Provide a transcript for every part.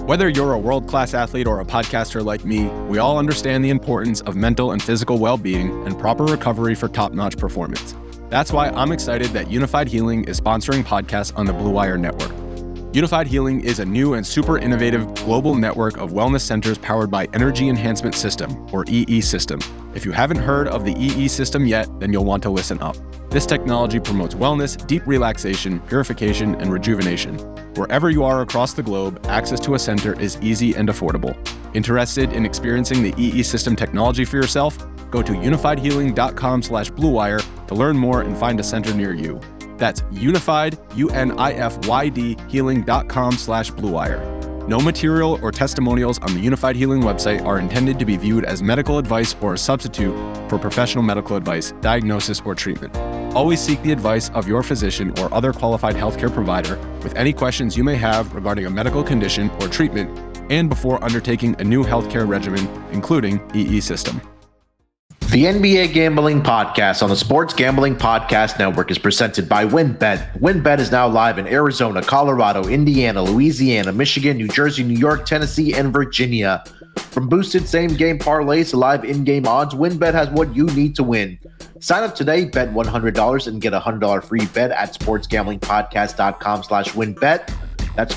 Whether you're a world-class athlete or a podcaster like me, we all understand the importance of mental and physical well-being and proper recovery for top-notch performance. That's why I'm excited that Unified Healing is sponsoring podcasts on the Blue Wire Network. Unified Healing is a new and super innovative global network of wellness centers powered by Energy Enhancement System, or EE System. If you haven't heard of the EE System yet, then you'll want to listen up. This technology promotes wellness, deep relaxation, purification, and rejuvenation. Wherever you are across the globe, access to a center is easy and affordable. Interested in experiencing the EE System technology for yourself? Go to unifiedhealing.com/bluewire to learn more and find a center near you. That's unified, UNIFYD, healing.com/bluewire. No material or testimonials on the Unified Healing website are intended to be viewed as medical advice or a substitute for professional medical advice, diagnosis, or treatment. Always seek the advice of your physician or other qualified healthcare provider with any questions you may have regarding a medical condition or treatment and before undertaking a new healthcare regimen, including EE System. The NBA Gambling Podcast on the Sports Gambling Podcast Network is presented by WynnBET. WynnBET is now live in Arizona, Colorado, Indiana, Louisiana, Michigan, New Jersey, New York, Tennessee, and Virginia. From boosted same-game parlays to live in-game odds, WynnBET has what you need to win. Sign up today, bet $100 and get a $100 free bet at sportsgamblingpodcast.com/WynnBET. That's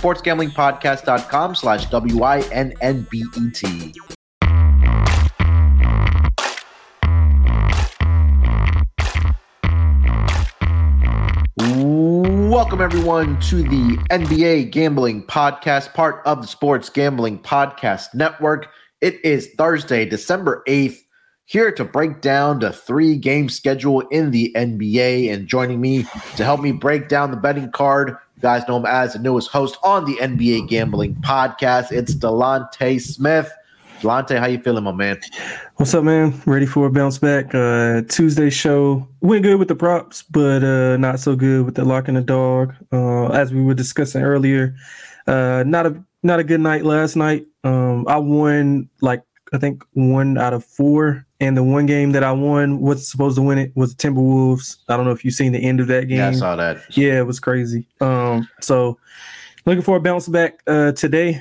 sportsgamblingpodcast.com/WINNBET. Welcome, everyone, to the NBA Gambling Podcast, part of the Sports Gambling Podcast Network. It is Thursday, December 8th, here to break down the 3-game schedule in the NBA. And joining me to help me break down the betting card, you guys know him as the newest host on the NBA Gambling Podcast. It's Delonte Smith. Delonte, how you feeling, my man? What's up, man? Ready for a bounce back. Tuesday show went good with the props, but not so good with the lock and the dog. As we were discussing earlier, not a good night last night. I won I think 1 out of 4, and the one game that I won was supposed to win it was the Timberwolves. I don't know if you've seen the end of that game. Yeah, I saw that. Yeah, it was crazy. So looking for a bounce back today.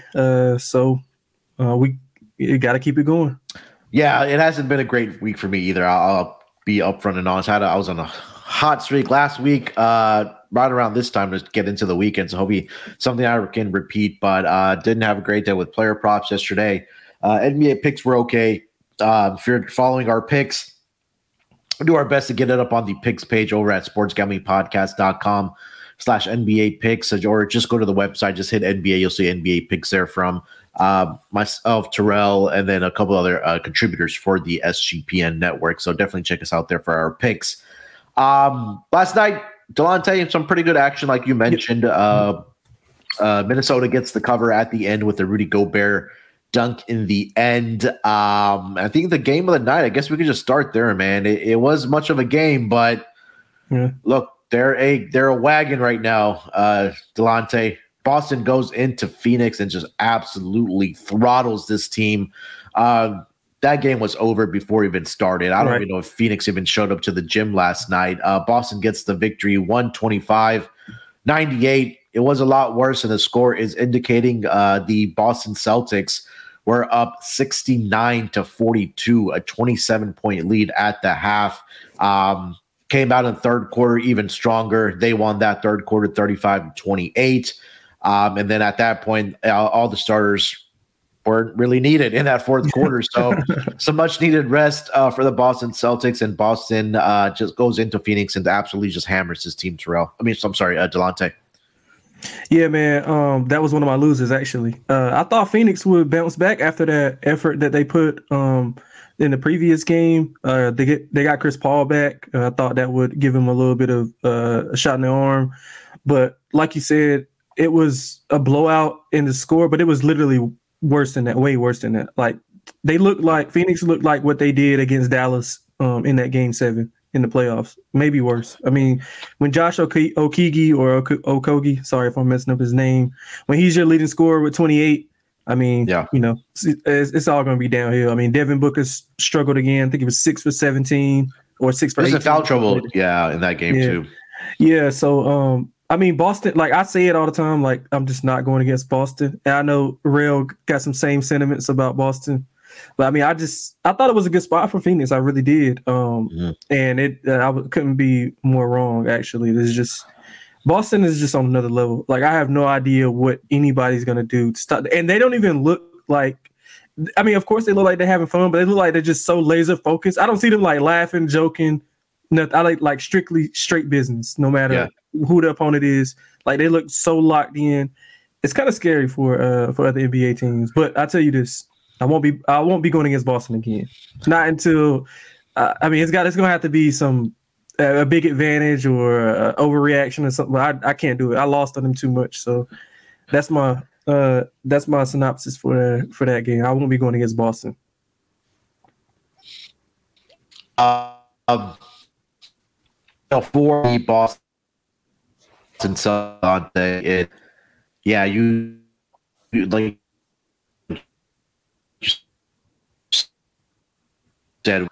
You got to keep it going. Yeah, it hasn't been a great week for me either. I'll be upfront and honest. I was on a hot streak last week, right around this time to get into the weekend. So hopefully something I can repeat, but didn't have a great day with player props yesterday. NBA picks were okay. If you're following our picks, we'll do our best to get it up on the picks page over at sportsgamblingpodcast.com/NBA picks, or just go to the website, just hit NBA. You'll see NBA picks there from myself, Terrell, and then a couple other contributors for the SGPN network. So definitely check us out there for our picks. Last night, Delonte, some pretty good action, like you mentioned. Minnesota gets the cover at the end with the Rudy Gobert dunk in the end. I think the game of the night, I guess we could just start there, man. It was much of a game, but look, they're a wagon right now, Delonte. Boston goes into Phoenix and just absolutely throttles this team. That game was over before it even started. I don't even know if Phoenix even showed up to the gym last night. Boston gets the victory, 125-98. It was a lot worse, and the score is indicating the Boston Celtics were up 69-42, a 27-point lead at the half. Came out in the third quarter even stronger. They won that third quarter 35-28. And then at that point, all the starters weren't really needed in that fourth quarter. So some much needed rest for the Boston Celtics, and Boston just goes into Phoenix and absolutely just hammers his team, Terrell. Delonte. Yeah, man. That was one of my losers, actually. I thought Phoenix would bounce back after that effort that they put in the previous game. They got Chris Paul back. I thought that would give him a little bit of a shot in the arm. But like you said, it was a blowout in the score, but it was literally worse than that, way worse than that. Like Phoenix looked like what they did against Dallas in that game 7 in the playoffs, maybe worse. I mean, when Josh Okogie, sorry if I'm messing up his name, when he's your leading scorer with 28, I mean, it's all going to be downhill. I mean, Devin Booker struggled again. I think he was 6 for 17 or 6 for 18. There's a foul trouble, in that game too. Yeah, so I mean, Boston, like I say it all the time, like I'm just not going against Boston. And I know Rail got some same sentiments about Boston. But I mean, I thought it was a good spot for Phoenix. I really did. And couldn't be more wrong, actually. Boston is just on another level. Like, I have no idea what anybody's going to do to stop. And they don't even look like, I mean, of course they look like they're having fun, but they look like they're just so laser focused. I don't see them like laughing, joking. Nothing. I like strictly straight business, no matter who the opponent is. Like, they look so locked in. It's kind of scary for other NBA teams. But I tell you this, I won't be going against Boston again. Not until I mean, it's going to have to be a big advantage or overreaction or something. I can't do it. I lost on them too much. So that's my synopsis for that game. I won't be going against Boston. For the Boston Sunday, you like said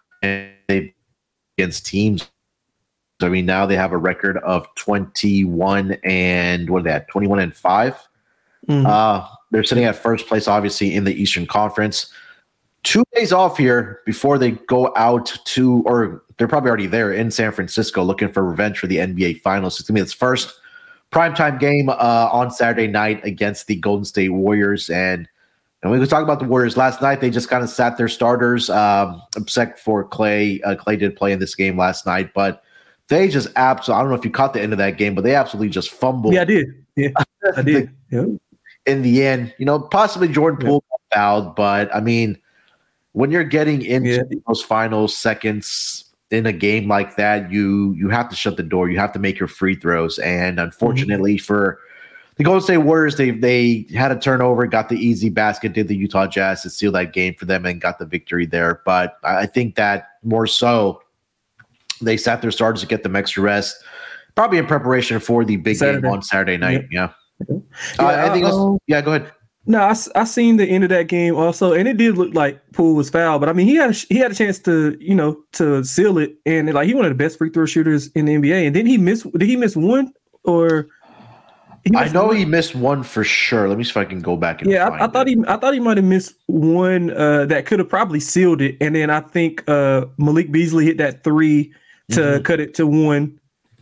against teams. I mean, now they have a record of 21 and what are they at? 21 and 5. They're sitting at first place, obviously, in the Eastern Conference. 2 days off here before they go out to, or they're probably already there in San Francisco looking for revenge for the NBA Finals. It's going to be its first primetime game on Saturday night against the Golden State Warriors. And we could talk about the Warriors. Last night, they just kind of sat their starters, except for Clay. Clay did play in this game last night, but they just absolutely, I don't know if you caught the end of that game, but they absolutely just fumbled. Yeah, I did. Yeah, I did. In the end, possibly Jordan Poole got fouled, but I mean, when you're getting into those final seconds in a game like that, you have to shut the door. You have to make your free throws. And unfortunately for the Golden State Warriors, they had a turnover, got the easy basket, did the Utah Jazz to seal that game for them and got the victory there. But I think that more so they sat their starters to get them extra rest, probably in preparation for the big game on Saturday night. Anything else? Yeah, go ahead. No, I seen the end of that game also, and it did look like Poole was fouled, but I mean he had a chance to to seal it, and like he one of the best free throw shooters in the NBA. And did he miss one or? I know he missed one for sure. Let me see if I can go back and I thought he might have missed one that could have probably sealed it, and then I think Malik Beasley hit that three to cut it to one.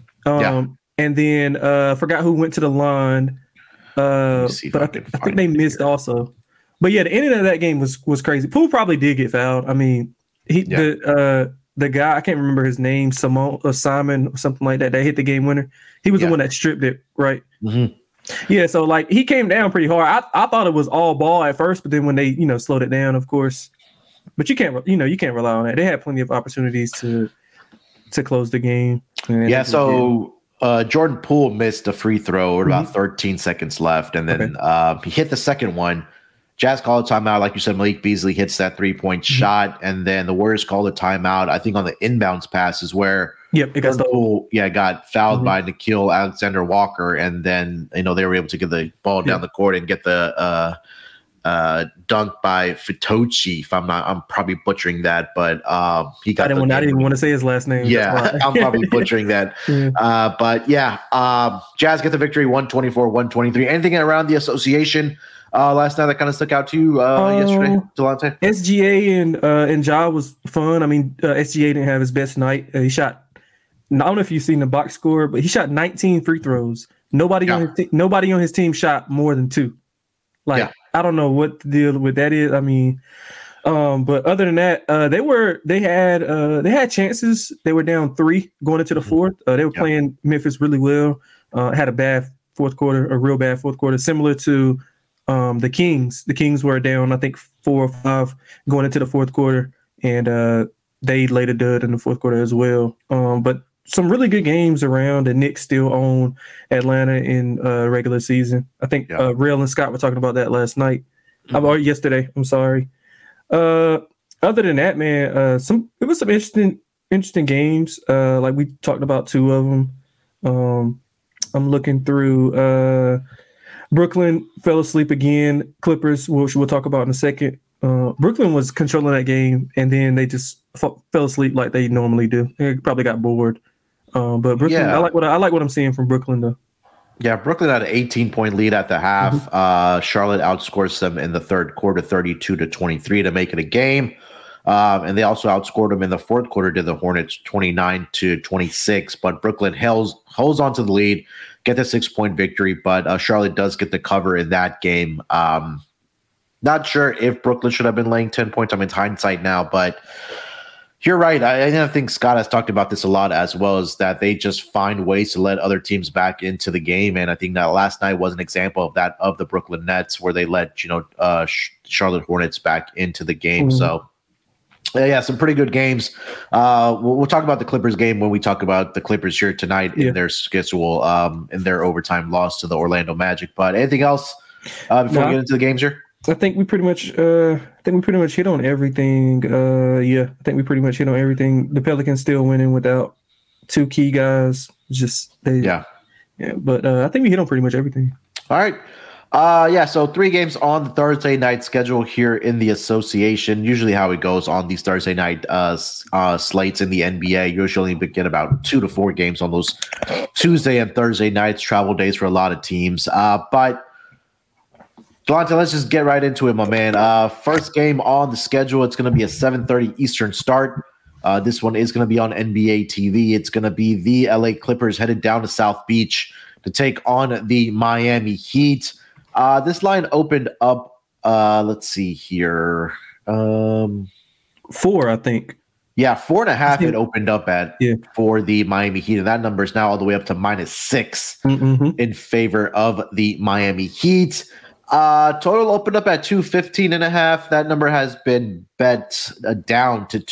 And then I forgot who went to the line. But I think they missed also. But yeah, the ending of that game was crazy. Poole probably did get fouled. I mean, the guy, I can't remember his name, Simon or something like that hit the game winner. He was the one that stripped it, right? Yeah, so like he came down pretty hard. I thought it was all ball at first, but then when they slowed it down, of course. But you can't rely on that. They had plenty of opportunities to close the game. So Jordan Poole missed a free throw with about 13 seconds left, and then he hit the second one. Jazz called a timeout. Like you said, Malik Beasley hits that three-point shot, and then the Warriors called a timeout, I think on the inbounds passes where Poole got fouled by Nickeil Alexander-Walker, and then they were able to get the ball down the court and get the dunk by Fitochi. I'm probably butchering that, but he got. I didn't even want to say his last name. Yeah, I'm probably butchering that. But Jazz get the victory, 124-123. Anything around the association last night that kind of stuck out to you yesterday, Delonte? SGA and Ja was fun. I mean, SGA didn't have his best night. He shot. I don't know if you've seen the box score, but he shot 19 free throws. Nobody on his team shot more than 2. I don't know what the deal with that is. I mean, but other than that, they had chances. They were down 3 going into the fourth. They were playing Memphis really well. Had a real bad fourth quarter, similar to the Kings. The Kings were down, I think, 4 or 5 going into the fourth quarter, and they laid a dud in the fourth quarter as well. But some really good games around. The Knicks still own Atlanta in regular season. I think Real and Scott were talking about that last night. Or yesterday. I'm sorry. Other than that, man, it was some interesting games. Like we talked about 2 of them. I'm looking through. Brooklyn fell asleep again. Clippers, which we'll talk about in a second. Brooklyn was controlling that game, and then they just fell asleep like they normally do. They probably got bored. But Brooklyn, I like what I'm seeing from Brooklyn, though. Yeah, Brooklyn had an 18-point lead at the half. Charlotte outscores them in the third quarter, 32-23, to make it a game. And they also outscored them in the fourth quarter to the Hornets, 29-26. But Brooklyn holds on to the lead, get the 6-point victory. But Charlotte does get the cover in that game. Not sure if Brooklyn should have been laying 10 points. I'm in hindsight now, but you're right. I think Scott has talked about this a lot as well, is that they just find ways to let other teams back into the game. And I think that last night was an example of that, of the Brooklyn Nets, where they let, Charlotte Hornets back into the game. So yeah, some pretty good games. We'll talk about the Clippers game when we talk about the Clippers here tonight in their schedule, in their overtime loss to the Orlando Magic. But anything else before we get into the games here? I think we pretty much hit on everything. I think we pretty much hit on everything. The Pelicans still winning without two key guys. But I think we hit on pretty much everything. All right. So 3 games on the Thursday night schedule here in the association. Usually how it goes on these Thursday night slates in the NBA. Usually we get about 2 to 4 games on those Tuesday and Thursday nights, travel days for a lot of teams. But Delonte, let's just get right into it, my man. First game on the schedule, it's going to be a 7:30 Eastern start. This one is going to be on NBA TV. It's going to be the LA Clippers headed down to South Beach to take on the Miami Heat. This line opened up, let's see here. 4, I think. Yeah, 4.5 it opened up at for the Miami Heat. And that number is now all the way up to -6 in favor of the Miami Heat. Total opened up at 215.5. That number has been bet down to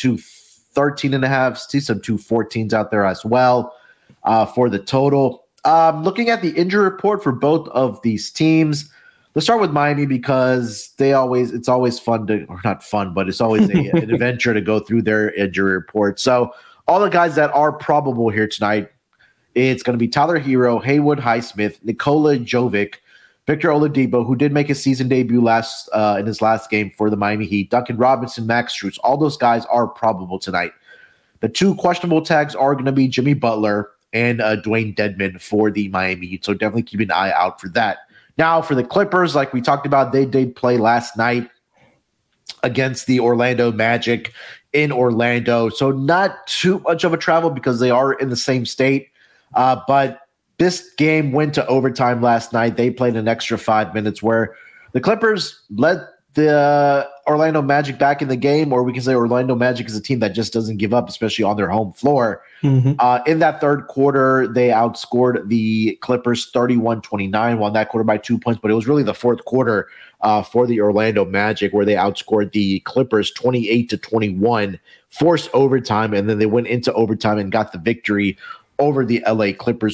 213.5. See some 214s out there as well for the total. Looking at the injury report for both of these teams, let's start with Miami because it's always fun to, or not fun, but it's always an adventure to go through their injury report. So all the guys that are probable here tonight, it's going to be Tyler Hero, Haywood Highsmith, Nikola Jovic, Victor Oladipo, who did make his season debut in his last game for the Miami Heat, Duncan Robinson, Max Strus. All those guys are probable tonight. The 2 questionable tags are going to be Jimmy Butler and Dwayne Dedmon for the Miami Heat. So definitely keep an eye out for that. Now for the Clippers, like we talked about, they did play last night against the Orlando Magic in Orlando. So not too much of a travel because they are in the same state. But this game went to overtime last night. They played an extra 5 minutes where the Clippers led the Orlando Magic back in the game, or we can say Orlando Magic is a team that just doesn't give up, especially on their home floor. In that third quarter, they outscored the Clippers 31-29, won that quarter by 2 points, but it was really the fourth quarter for the Orlando Magic where they outscored the Clippers 28-21, forced overtime, and then they went into overtime and got the victory over the LA Clippers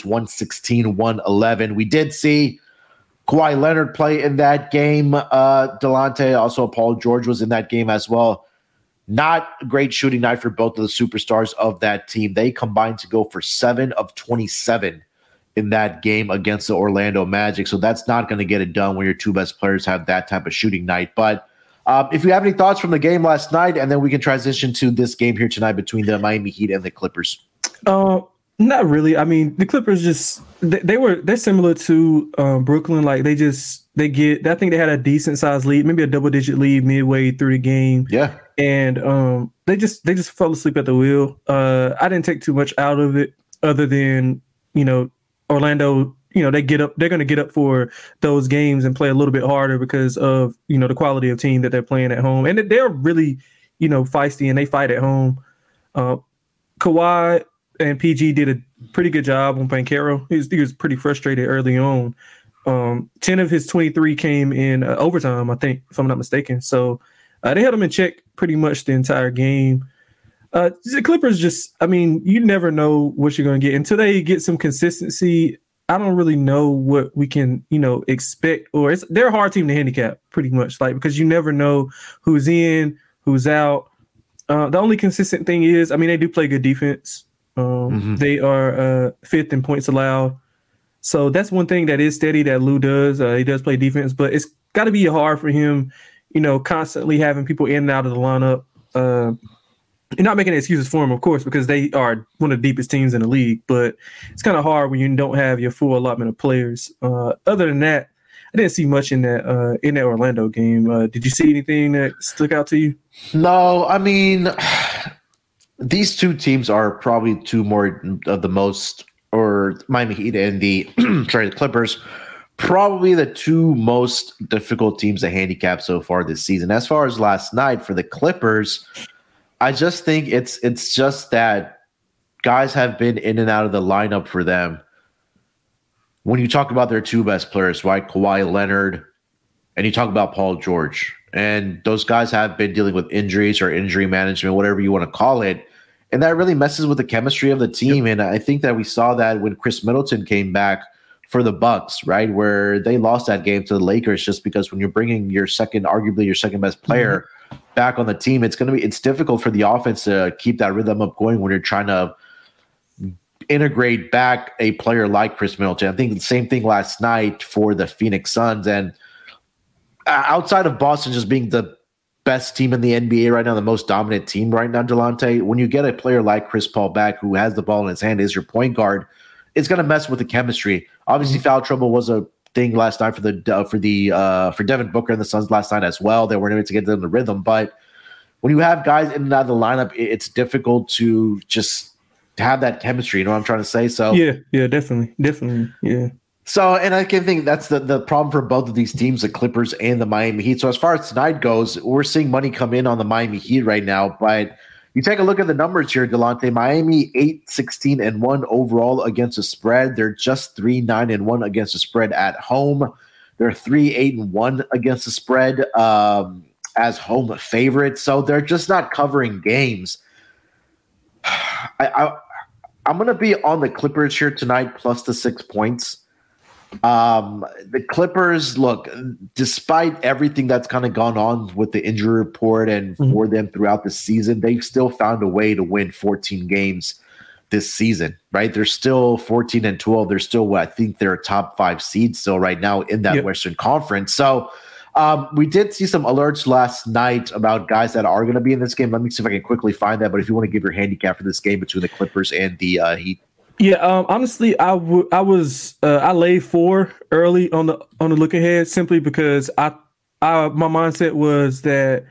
116-111. We did see Kawhi Leonard play in that game. Delonte, also Paul George was in that game as well. Not a great shooting night for both of the superstars of that team. They combined to go for 7 of 27 in that game against the Orlando Magic. So that's not going to get it done when your 2 best players have that type of shooting night. But if you have any thoughts from the game last night, and then we can transition to this game here tonight between the Miami Heat and the Clippers. Not really. I mean, the Clippers just they're similar to Brooklyn. Like I think they had a decent sized lead, maybe a double-digit lead midway through the game. Yeah. And they just fell asleep at the wheel. I didn't take too much out of it other than, Orlando, they're going to get up for those games and play a little bit harder because of, the quality of team that they're playing at home. And they're really, feisty and they fight at home. Kawhi and PG did a pretty good job on Banchero. He was pretty frustrated early on. 10 of his 23 came in overtime, I think, if I'm not mistaken. So they held him in check pretty much the entire game. The Clippers you never know what you're going to get. Until they get some consistency, I don't really know what we can, expect. Or they're a hard team to handicap pretty much, because you never know who's in, who's out. The only consistent thing is, they do play good defense. They are 5th in points allowed. So that's one thing that is steady that Lou does. He does play defense, but it's got to be hard for him, constantly having people in and out of the lineup. You're not making excuses for them, of course, because they are one of the deepest teams in the league. But it's kind of hard when you don't have your full allotment of players. Other than that, I didn't see much in that Orlando game. Did you see anything that stuck out to you? No, I mean, these two teams are probably two more of the most, or Miami Heat and the the Clippers, probably the two most difficult teams to handicap so far this season. As far as last night for the Clippers, I just think it's just that guys have been in and out of the lineup for them. When you talk about their two best players, right, Kawhi Leonard, and you talk about Paul George, and those guys have been dealing with injuries or injury management, whatever you want to call it, and that really messes with the chemistry of the team. Yep. And I think that we saw that when Chris Middleton came back for the Bucks, right, where they lost that game to the Lakers, just because when you're bringing arguably your second best player back on the team, it's difficult for the offense to keep that rhythm up going when you're trying to integrate back a player like Chris Middleton. I think the same thing last night for the Phoenix Suns. And outside of Boston just being the best team in the NBA right now, the most dominant team right now, Delonte, when you get a player like Chris Paul back who has the ball in his hand, is your point guard, it's going to mess with the chemistry. Obviously, foul trouble was a thing last night for Devin Booker and the Suns last night as well. They weren't able to get them the rhythm. But when you have guys in and out of the lineup, it's difficult to just have that chemistry. You know what I'm trying to say? So yeah, definitely, yeah. So, and I can think that's the problem for both of these teams, the Clippers and the Miami Heat. So as far as tonight goes, we're seeing money come in on the Miami Heat right now. But you take a look at the numbers here, Delonte. Miami 8-16-1 overall against the spread. They're just 3-9-1 against the spread at home. They're 3-8-1 against the spread as home favorites. So they're just not covering games. I'm going to be on the Clippers here tonight, plus the 6 points. The Clippers, look, despite everything that's kind of gone on with the injury report and for them throughout the season, they've still found a way to win 14 games this season, right? They're still 14-12. They're still, I think they're a top 5 seed still right now in that Western Conference. So we did see some alerts last night about guys that are going to be in this game. Let me see if I can quickly find that. But if you want to give your handicap for this game between the Clippers and the Heat. Yeah, honestly, I laid 4 early on the look ahead simply because my mindset was that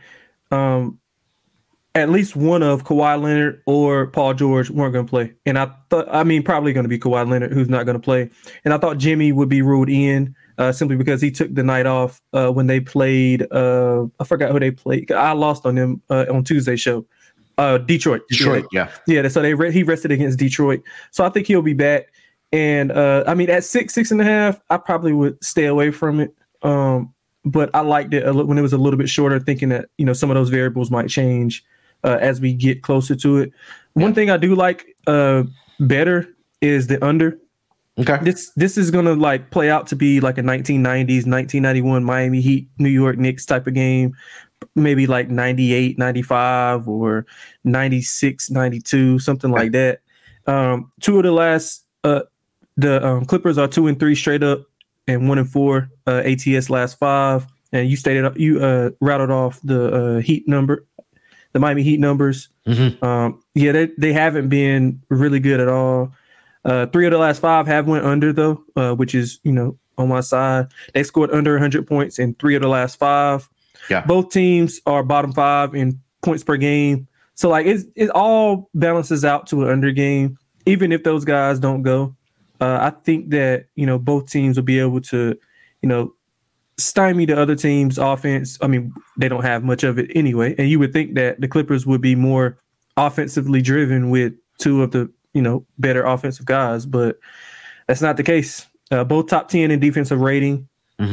at least one of Kawhi Leonard or Paul George weren't going to play, and probably going to be Kawhi Leonard who's not going to play, and I thought Jimmy would be ruled in simply because he took the night off when they played. I forgot who they played. I lost on them on Tuesday's show. Detroit, yeah. So he rested against Detroit, so I think he'll be back. And at 6.5, I probably would stay away from it. But I liked it when it was a little bit shorter, thinking that some of those variables might change as we get closer to it. One thing I do like better is the under. Okay, this is gonna play out to be like a 1990s, 1991 Miami Heat, New York Knicks type of game. Maybe like 98, 95 or 96, 92, something like that. Two of the last, the Clippers are 2-3 straight up and 1-4 ATS last 5. And you routed off the Heat number, the Miami Heat numbers. They haven't been really good at all. 3 of the last 5 have went under though, which is, on my side. They scored under 100 points in 3 of the last 5. Yeah. Both teams are bottom 5 in points per game. So it all balances out to an under game, even if those guys don't go. I think that, both teams will be able to, stymie the other team's offense. I mean, they don't have much of it anyway. And you would think that the Clippers would be more offensively driven with 2 of the, better offensive guys, but that's not the case. Both top 10 in defensive rating.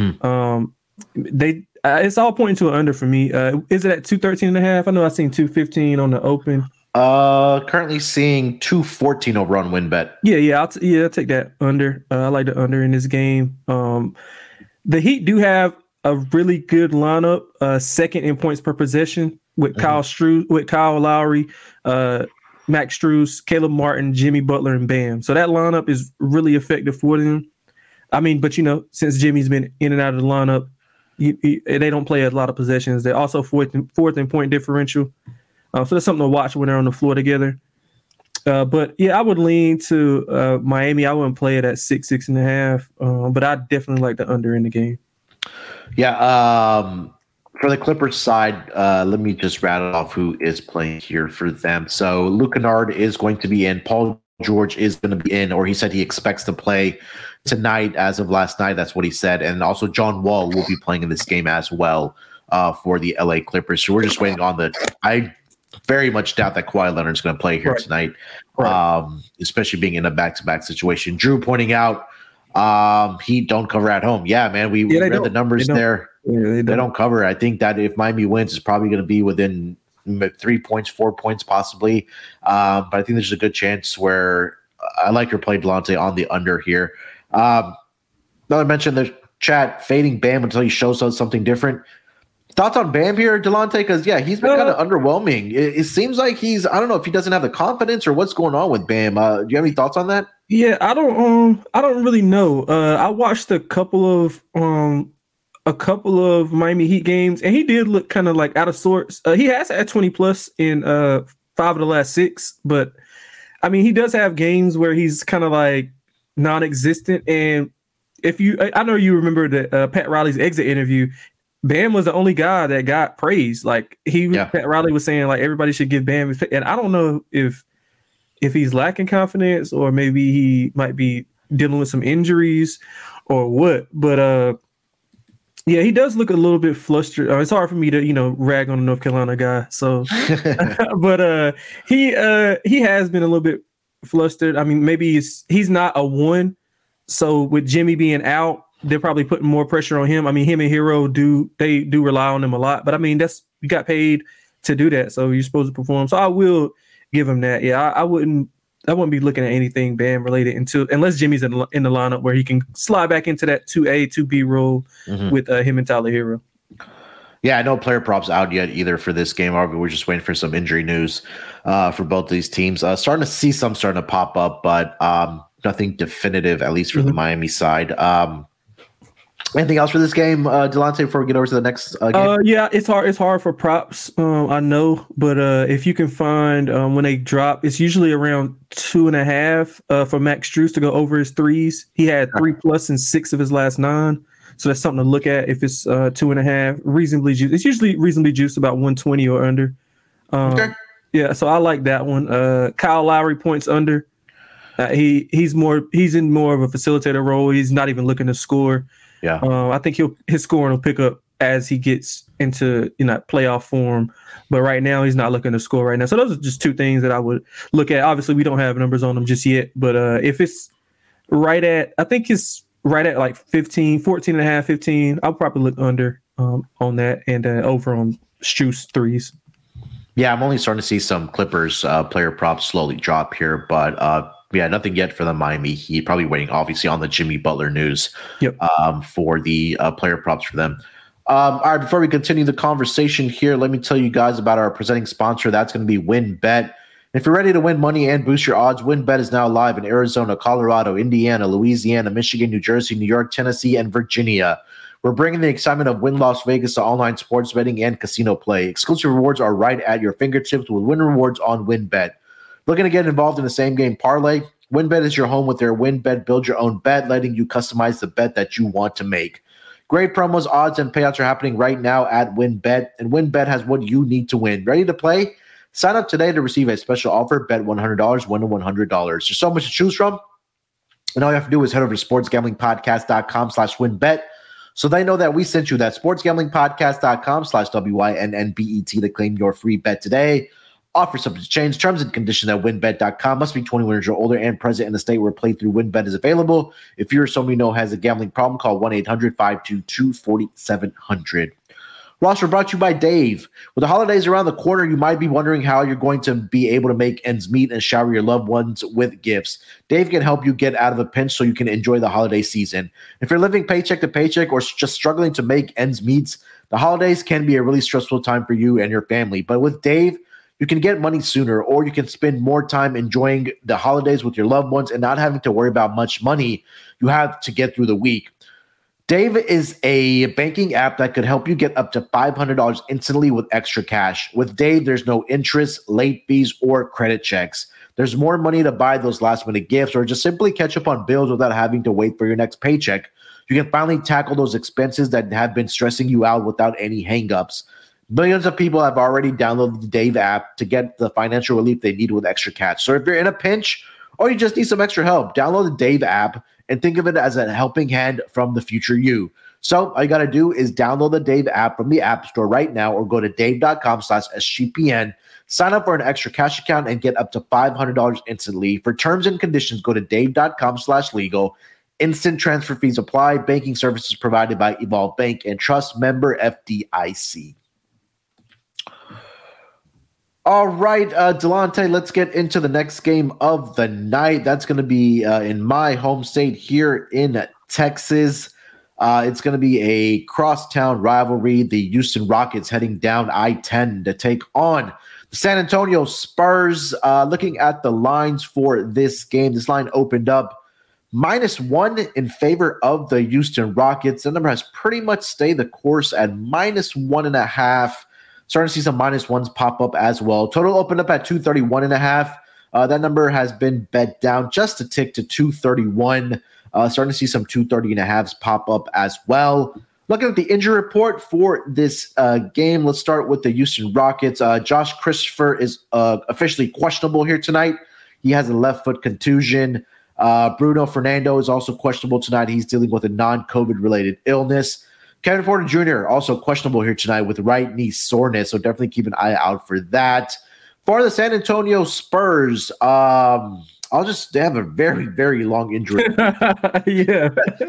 It's all pointing to an under for me. Is it at 213.5? I know I've seen 215 on the open. Currently seeing 214 over on WinBet. Yeah, I'll take that under. I like the under in this game. The Heat do have a really good lineup, second in points per possession with Kyle Lowry, Max Strus, Caleb Martin, Jimmy Butler, and Bam. So that lineup is really effective for them. But since Jimmy's been in and out of the lineup, they don't play a lot of possessions. They're also fourth in point differential. So that's something to watch when they're on the floor together. But yeah, I would lean to Miami. I wouldn't play it at 6.5. But I definitely like the under in the game. Yeah. For the Clippers side, let me just rattle off who is playing here for them. So Luke Kennard is going to be in. Paul George is going to be in, or he said he expects to play tonight as of last night. That's what he said. And also John Wall will be playing in this game as well for the LA Clippers. So we're just waiting on I very much doubt that Kawhi Leonard's going to play here tonight, especially being in a back-to-back situation. Drew pointing out Heat don't cover at home. Yeah, man, we read the numbers there. Yeah, they don't cover. I think that if Miami wins, it's probably going to be within 3 points, 4 points possibly. But I think there's a good chance where I like your play, Delonte, on the under here. Another mention in the chat, fading Bam until he shows us something different. Thoughts on Bam here, Delonte? Because, yeah, he's been kind of underwhelming. It seems like I don't know if he doesn't have the confidence or what's going on with Bam. Do you have any thoughts on that? Yeah, I don't really know. I watched a couple of Miami Heat games, and he did look kind of like out of sorts. He has had 20 plus in 5 of the last 6, but I mean, he does have games where he's kind of like non-existent. And I know you remember the Pat Riley's exit interview. Bam was the only guy that got praised. Like Pat Riley was saying, like everybody should give Bam, and I don't know if he's lacking confidence or maybe he might be dealing with some injuries or what. But yeah, he does look a little bit flustered. It's hard for me to, rag on a North Carolina guy. So, but he has been a little bit flustered. I mean, maybe he's not a 1. So with Jimmy being out, they're probably putting more pressure on him. I mean, him and Hero do rely on him a lot. But I mean, you got paid to do that, so you're supposed to perform. So I will give him that. Yeah, I wouldn't be looking at anything Bam related unless Jimmy's in the lineup where he can slide back into that 2A, 2B role with him and Tyler Hero. Yeah, no player props out yet either for this game. We're just waiting for some injury news for both these teams. Starting to see some starting to pop up, but nothing definitive, at least for the Miami side. Anything else for this game, Delonte, before we get over to the next game? Yeah, it's hard. It's hard for props, I know. But if you can find when they drop, it's usually around 2.5 for Max Strus to go over his threes. He had 3+ in 6 of his last 9. So that's something to look at if it's 2.5. Reasonably juiced. It's usually reasonably juiced about 120 or under. Okay. Yeah, so I like that one. Kyle Lowry points under. He's in more of a facilitator role. He's not even looking to score. Yeah, I think his scoring will pick up as he gets into playoff form. But right now, he's not looking to score right now. So those are just 2 things that I would look at. Obviously, we don't have numbers on them just yet. But if it's I think it's right at like 15, 14.5, 15. I'll probably look under on that and over on Strus threes. Yeah, I'm only starting to see some Clippers player props slowly drop here, but yeah, nothing yet for the Miami Heat. Probably waiting, obviously, on the Jimmy Butler news for the player props for them. All right, before we continue the conversation here, let me tell you guys about our presenting sponsor. That's going to be WynnBET. If you're ready to win money and boost your odds, WynnBET is now live in Arizona, Colorado, Indiana, Louisiana, Michigan, New Jersey, New York, Tennessee, and Virginia. We're bringing the excitement of Wynn Las Vegas to online sports betting and casino play. Exclusive rewards are right at your fingertips with Wynn Rewards on WynnBET. Looking to get involved in the same game parlay? WynnBET is your home with their WynnBET Build Your Own Bet, letting you customize the bet that you want to make. Great promos, odds, and payouts are happening right now at WynnBET, and WynnBET has what you need to win. Ready to play? Sign up today to receive a special offer. Bet $100, win $100. There's so much to choose from, and all you have to do is head over to sportsgamblingpodcast.com/WynnBET so they know that we sent you. That sportsgamblingpodcast.com/WYNNBET to claim your free bet today. Offer subject to change. Terms and conditions at WynnBET.com. Must be 21 years or older and present in the state where playthrough WynnBET is available. If you're someone you know has a gambling problem, call 1-800-522-4700. Roster brought to you by Dave. With the holidays around the corner, you might be wondering how you're going to be able to make ends meet and shower your loved ones with gifts. Dave can help you get out of a pinch so you can enjoy the holiday season. If you're living paycheck to paycheck or just struggling to make ends meet, the holidays can be a really stressful time for you and your family. But with Dave, you can get money sooner, or you can spend more time enjoying the holidays with your loved ones and not having to worry about much money you have to get through the week. Dave is a banking app that could help you get up to $500 instantly with extra cash. With Dave, there's no interest, late fees, or credit checks. There's more money to buy those last-minute gifts or just simply catch up on bills without having to wait for your next paycheck. You can finally tackle those expenses that have been stressing you out without any hangups. Millions of people have already downloaded the Dave app to get the financial relief they need with extra cash. So if you're in a pinch or you just need some extra help, download the Dave app and think of it as a helping hand from the future you. So all you got to do is download the Dave app from the App Store right now or go to dave.com/SGPN. Sign up for an extra cash account and get up to $500 instantly. For terms and conditions, go to dave.com/legal. Instant transfer fees apply. Banking services provided by Evolve Bank and Trust, member FDIC. All right, Delonte, let's get into the next game of the night. That's going to be in my home state here in Texas. It's going to be a crosstown rivalry. The Houston Rockets heading down I-10 to take on the San Antonio Spurs. Looking at the lines for this game, this line opened up -1 in favor of the Houston Rockets. The number has pretty much stayed the course at -1.5. Starting to see some -1s pop up as well. Total opened up at 231.5. That number has been bet down just a tick to 231. Starting to see some 230.5s pop up as well. Looking at the injury report for this game, let's start with the Houston Rockets. Josh Christopher is officially questionable here tonight. He has a left foot contusion. Bruno Fernando is also questionable tonight. He's dealing with a non-COVID related illness. Kevin Porter Jr. also questionable here tonight with right knee soreness, so definitely keep an eye out for that. For the San Antonio Spurs, they have a very, very long injury. Yeah,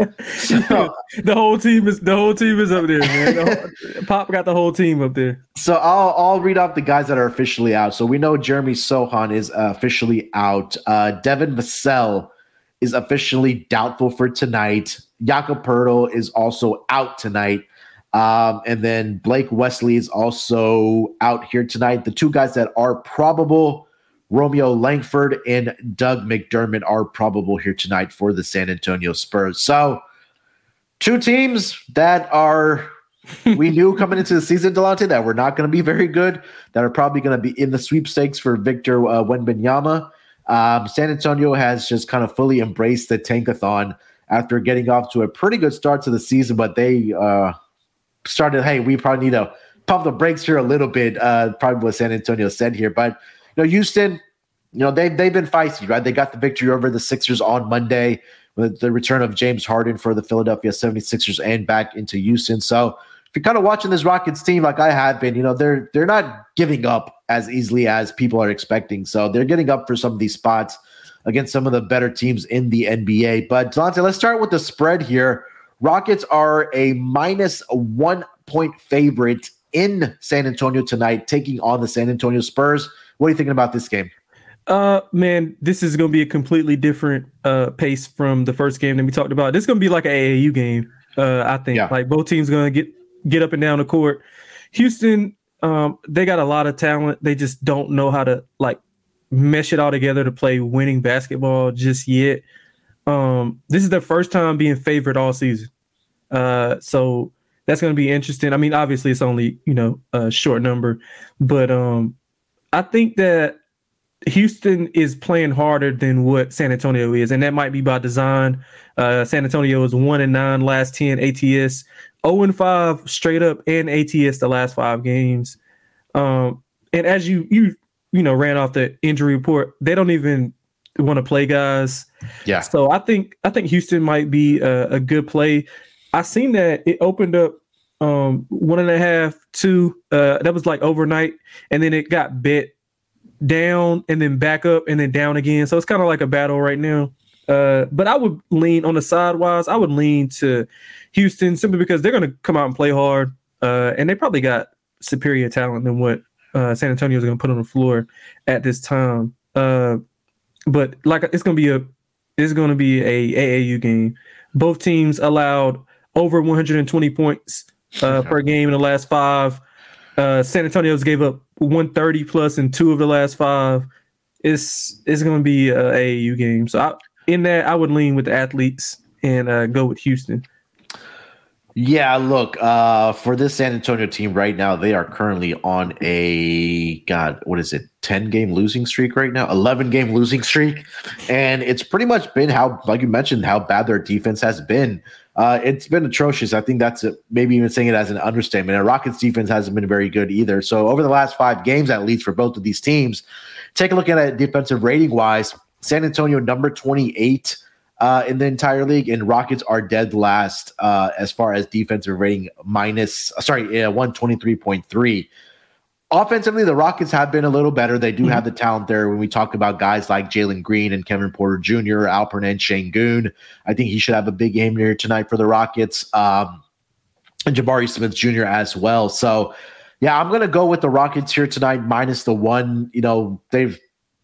the whole team is up there, man. Pop got the whole team up there. So I'll read off the guys that are officially out. So we know Jeremy Sohan is officially out. Devin Vassell is officially doubtful for tonight. Jakob Poeltl is also out tonight. And then Blake Wesley is also out here tonight. The two guys that are probable, Romeo Langford and Doug McDermott, are probable here tonight for the San Antonio Spurs. So two teams that are we knew coming into the season, Delonte, that were not going to be very good, that are probably going to be in the sweepstakes for Victor Wembanyama. San Antonio has just kind of fully embraced the tankathon after getting off to a pretty good start to the season, but they started, hey, we probably need to pump the brakes here a little bit, probably what San Antonio said here. But, Houston, they've been feisty, right? They got the victory over the Sixers on Monday with the return of James Harden for the Philadelphia 76ers and back into Houston. So if you're kind of watching this Rockets team like I have been, they're not giving up as easily as people are expecting. So they're getting up for some of these spots against some of the better teams in the NBA. But Delonte, let's start with the spread here. Rockets are a -1 point favorite in San Antonio tonight, taking on the San Antonio Spurs. What are you thinking about this game? Man, this is going to be a completely different pace from the first game that we talked about. This is going to be like an AAU game, I think. Yeah. Like both teams going to get up and down the court. Houston, they got a lot of talent. They just don't know how to mesh it all together to play winning basketball just yet. This is their first time being favored all season. So that's going to be interesting. I mean, obviously it's only, a short number, but I think that Houston is playing harder than what San Antonio is, and that might be by design. San Antonio is 1-9 last 10 ATS, 0-5 straight up and ATS the last 5 games. And as you ran off the injury report, they don't even want to play guys. Yeah. So I think Houston might be a good play. I seen that it opened up 1.5, 2. That was like overnight, and then it got bet down and then back up and then down again. So it's kind of like a battle right now. But I would lean on the sidewise. I would lean to Houston simply because they're going to come out and play hard, and they probably got superior talent than what San Antonio is going to put on the floor at this time. But it's going to be a AAU game. Both teams allowed over 120 points per game in the last 5. San Antonio's gave up 130 plus in 2 of the last 5. It's going to be an AAU game. So I would lean with the athletes and go with Houston. Yeah, look, for this San Antonio team right now, they are currently on a 10-game losing streak right now, 11-game losing streak, and it's pretty much been how, like you mentioned, how bad their defense has been. It's been atrocious. I think that's maybe even saying it as an understatement. And Rockets defense hasn't been very good either. So over the last 5 games, at least for both of these teams, take a look at it defensive rating wise. San Antonio number 28. In the entire league, and Rockets are dead last as far as defensive rating 123.3. Offensively, the Rockets have been a little better. They do have the talent there when we talk about guys like Jalen Green and Kevin Porter Jr., Alperen Şengün. I think he should have a big game here tonight for the Rockets, and Jabari Smith Jr. as well. So, yeah, I'm going to go with the Rockets here tonight minus the 1. You know, they've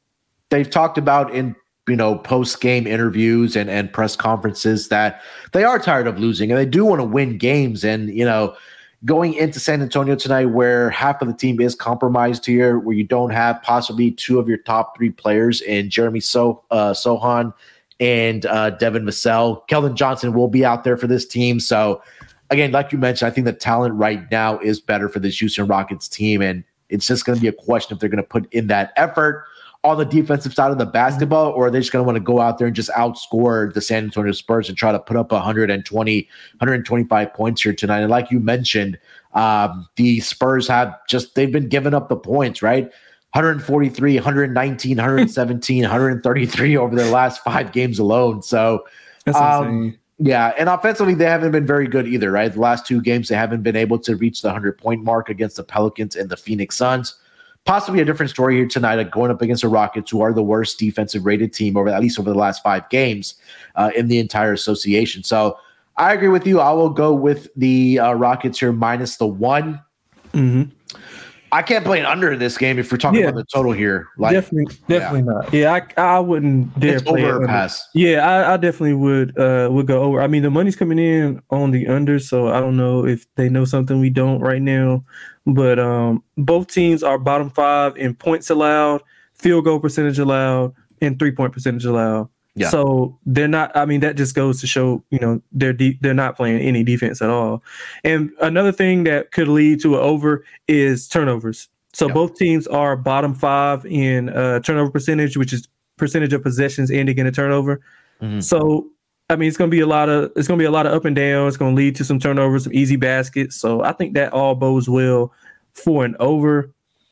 talked about in post-game interviews and press conferences that they are tired of losing and they do want to win games. And, going into San Antonio tonight where half of the team is compromised here, where you don't have possibly 2 of your top 3 players in Jeremy Sohan and Devin Vassell. Keldon Johnson will be out there for this team. So, again, like you mentioned, I think the talent right now is better for this Houston Rockets team, and it's just going to be a question if they're going to put in that effort on the defensive side of the basketball, or are they just going to want to go out there and just outscore the San Antonio Spurs and try to put up 120, 125 points here tonight? And like you mentioned, the Spurs they've been giving up the points, right? 143, 119, 117, 133 over their last 5 games alone. So, That's insane. Yeah, and offensively, they haven't been very good either, right? The last 2 games, they haven't been able to reach the 100-point mark against the Pelicans and the Phoenix Suns. Possibly a different story here tonight, going up against the Rockets, who are the worst defensive rated team at least over the last 5 games in the entire association. So I agree with you. I will go with the Rockets here minus the 1. Mm-hmm. I can't play an under in this game if we're talking about the total here. Definitely not. Yeah, I wouldn't dare play over or pass. Yeah, I definitely would go over. I mean, the money's coming in on the under, so I don't know if they know something we don't right now. But both teams are bottom 5 in points allowed, field goal percentage allowed, and 3-point percentage allowed. Yeah. So they're not. I mean, that just goes to show, they're not playing any defense at all. And another thing that could lead to an over is turnovers. So both teams are bottom 5 in turnover percentage, which is percentage of possessions ending in a turnover. Mm-hmm. So I mean, it's gonna be a lot of up and down. It's gonna lead to some turnovers, some easy baskets. So I think that all bodes well for an over.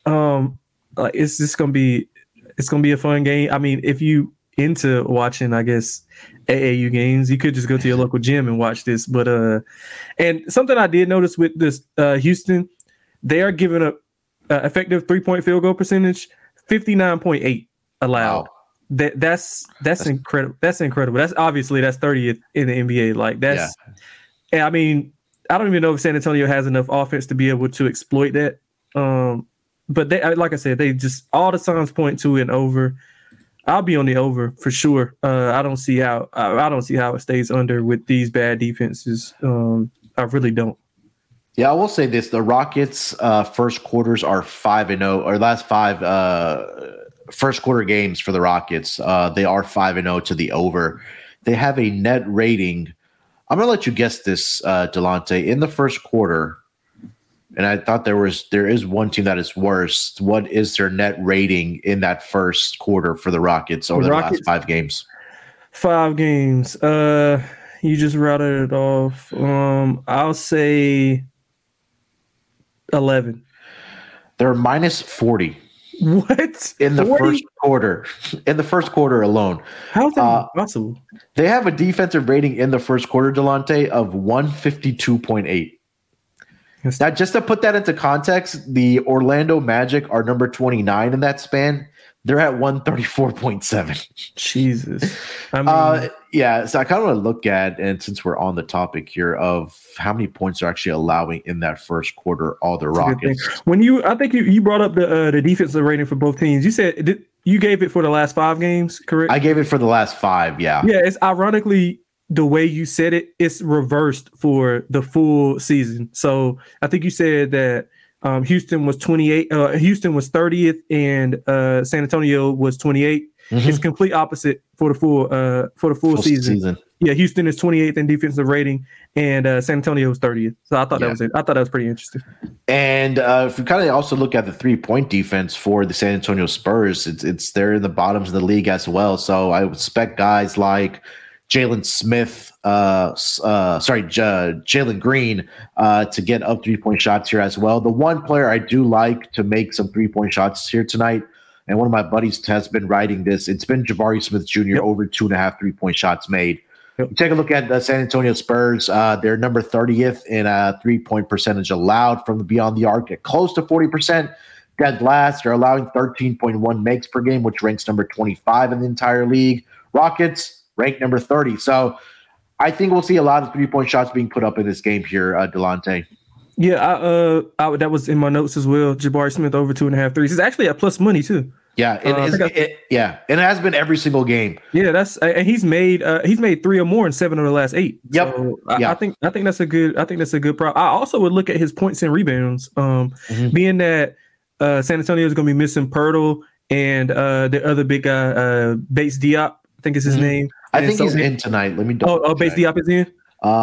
It's gonna be a fun game. I mean, if you into watching, I guess, AAU games, you could just go to your local gym and watch this. But and something I did notice with this Houston, they are giving up effective 3-point field goal percentage 59.8 allowed. Wow. That's incredible. That's incredible. That's 30th in the NBA. Like that's, yeah. I mean, I don't even know if San Antonio has enough offense to be able to exploit that. But they, like I said, they just all the signs point to an over. I'll be on the over for sure. I don't see how it stays under with these bad defenses. I really don't. Yeah, I will say this: the Rockets' first quarters are 5-0, or last 5 first quarter games for the Rockets. They are 5-0 to the over. They have a net rating. I'm gonna let you guess this, Delonte. In the first quarter, and I thought there is one team that is worse. What is their net rating in that first quarter for the Rockets over the last 5 games? 5 games. You just routed it off. I'll say 11. They're minus 40. What? In the 40? First quarter. In the first quarter alone. How is that possible? They have a defensive rating in the first quarter, Delonte, of 152.8. Now, just to put that into context, the Orlando Magic are number 29 in that span. They're at 134.7. Jesus. I mean, yeah, so I kind of want to look at, and since we're on the topic here, of how many points they're actually allowing in that first quarter, all the Rockets. I think you brought up the defensive rating for both teams. You said you gave it for the last 5 games, correct? I gave it for the last 5, yeah. Yeah, it's ironically the way you said it, it's reversed for the full season. So I think you said that Houston was 28. Houston was 30th, and San Antonio was 28. Mm-hmm. It's complete opposite for the full season. Yeah, Houston is 28th in defensive rating, and San Antonio is 30th. So I thought that was it. I thought that was pretty interesting. And if we kind of also look at the 3-point defense for the San Antonio Spurs, it's they're in the bottoms of the league as well. So I would expect guys like Jalen Smith, Jalen Green, to get up 3-point shots here as well. The one player I do like to make some 3-point shots here tonight, and one of my buddies has been writing this, it's been Jabari Smith Jr. over 2.5 3-point shots made. Yep. Take a look at the San Antonio Spurs. They're number 30th in a 3-point percentage allowed from beyond the arc at close to 40%. Dead last, they're allowing 13.1 makes per game, which ranks number 25 in the entire league. Rockets ranked number 30. So I think we'll see a lot of 3-point shots being put up in this game here, Delonte. Yeah, that was in my notes as well. Jabari Smith over 2.5 threes. It's actually at plus money too. Yeah, and it has been every single game. Yeah, and he's made 3 or more in 7 of the last 8. Yep. So I think that's a good prop. I also would look at his points and rebounds. Being that San Antonio is going to be missing Pirtle and the other big guy, Bates Diop, I think is his name. I think he's in tonight. Let me double check. Bates Diop is in?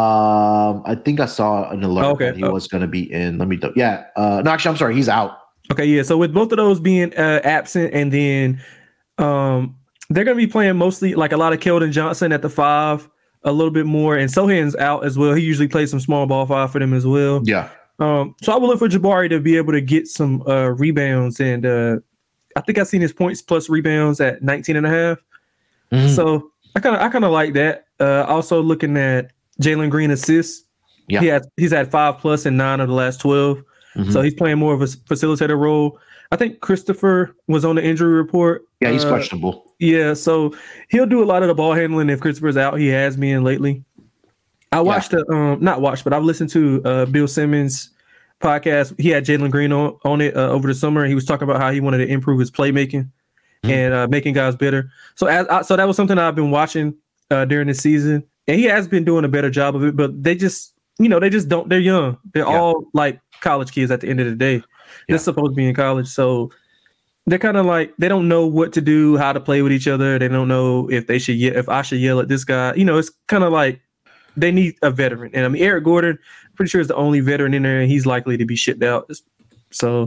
I think I saw an alert that he was going to be in. Let me no, actually, I'm sorry. He's out. Okay, yeah. So with both of those being absent, and then they're going to be playing mostly like a lot of Keldon Johnson at the 5, a little bit more, and Sohan's out as well. He usually plays some small ball 5 for them as well. Yeah. So I would look for Jabari to be able to get some rebounds, and I think I've seen his points plus rebounds at 19.5. So I kind of like that. Also looking at Jalen Green assists. Yeah, he's had 5+ in 9 of the last 12. So he's playing more of a facilitator role. I think Christopher was on the injury report. Yeah, he's questionable. Yeah, so he'll do a lot of the ball handling if Christopher's out. He has been lately. I watched but I've listened to Bill Simmons' podcast. He had Jalen Green on it over the summer. He was talking about how he wanted to improve his playmaking and making guys better. So so that was something I've been watching during the season, and he has been doing a better job of it. But they just don't. They're young. They're all like college kids at the end of the day. They're supposed to be in college, so they're kind of like they don't know what to do, how to play with each other. They don't know if I should yell at this guy. It's kind of like they need a veteran. And I mean, Eric Gordon, pretty sure is the only veteran in there, and he's likely to be shipped out. So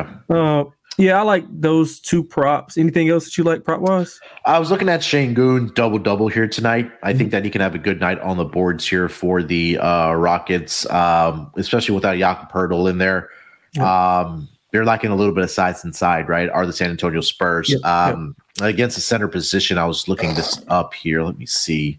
I like those 2 props. Anything else that you like prop wise? I was looking at Şengün double here tonight. I think that he can have a good night on the boards here for the Rockets, especially without Jakob Poeltl in there. They're lacking a little bit of size inside, right? Are the San Antonio Spurs against the center position? I was looking this up here. Let me see.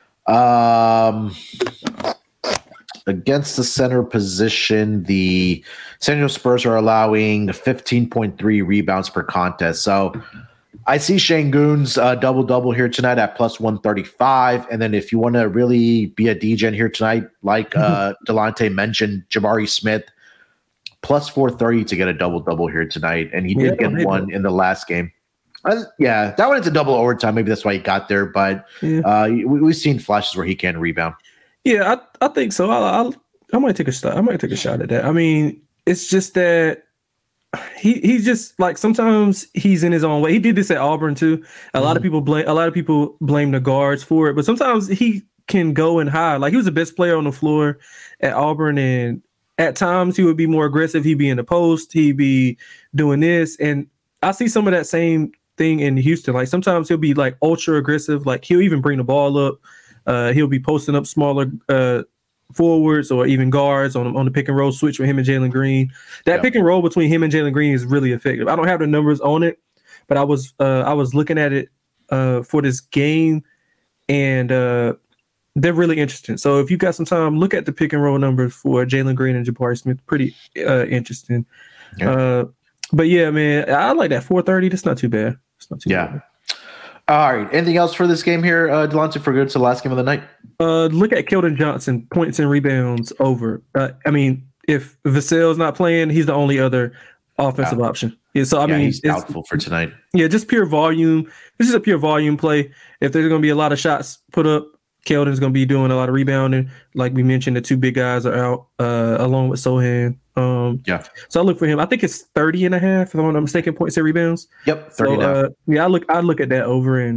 Against the center position, the San Antonio Spurs are allowing 15.3 rebounds per contest. So I see Şengün's double here tonight at plus 135. And then if you want to really be a DJ here tonight, like Delonte mentioned, Jabari Smith, plus 430 to get a double here tonight. And he did get one in the last game. That went into double overtime. Maybe that's why he got there. But we've seen flashes where he can rebound. Yeah, I think so. I might take a shot. I might take a shot at that. I mean, it's just that he's just like sometimes he's in his own way. He did this at Auburn too. A lot of people blame the guards for it, but sometimes he can go and hide. Like he was the best player on the floor at Auburn, and at times he would be more aggressive. He'd be in the post. He'd be doing this, and I see some of that same thing in Houston. Like sometimes he'll be like ultra aggressive. Like he'll even bring the ball up. He'll be posting up smaller forwards or even guards on the pick and roll switch with him and Jalen Green. That pick and roll between him and Jalen Green is really effective. I don't have the numbers on it, but I was looking at it for this game, and they're really interesting. So if you got some time, look at the pick and roll numbers for Jalen Green and Jabari Smith. Pretty interesting. Yeah. But yeah, man, I like that 430. That's not too bad. It's not too bad. All right. Anything else for this game here, Delonte, for good to the last game of the night? Look at Keldon Johnson, points and rebounds over. I mean, if Vassell's not playing, he's the only other offensive option. Yeah, so I mean, he's doubtful for tonight. Yeah, just pure volume. This is a pure volume play. If there's going to be a lot of shots put up, Keldon's going to be doing a lot of rebounding. Like we mentioned, the 2 big guys are out along with Sohan. So I look for him. I think it's 30.5, if I'm not mistaken, points and rebounds. Yep, 30.5. I look at that over, and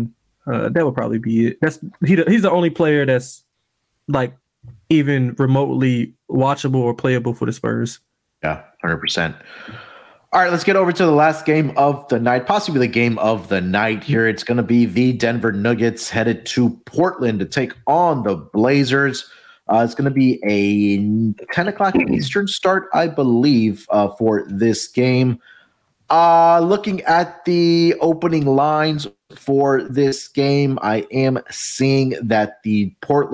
That would probably be it. He's the only player that's like even remotely watchable or playable for the Spurs. Yeah, 100%. All right, let's get over to the last game of the night, possibly the game of the night here. It's going to be the Denver Nuggets headed to Portland to take on the Blazers. It's going to be a 10 o'clock Eastern start, I believe, for this game. Looking at the opening lines for this game, I am seeing that the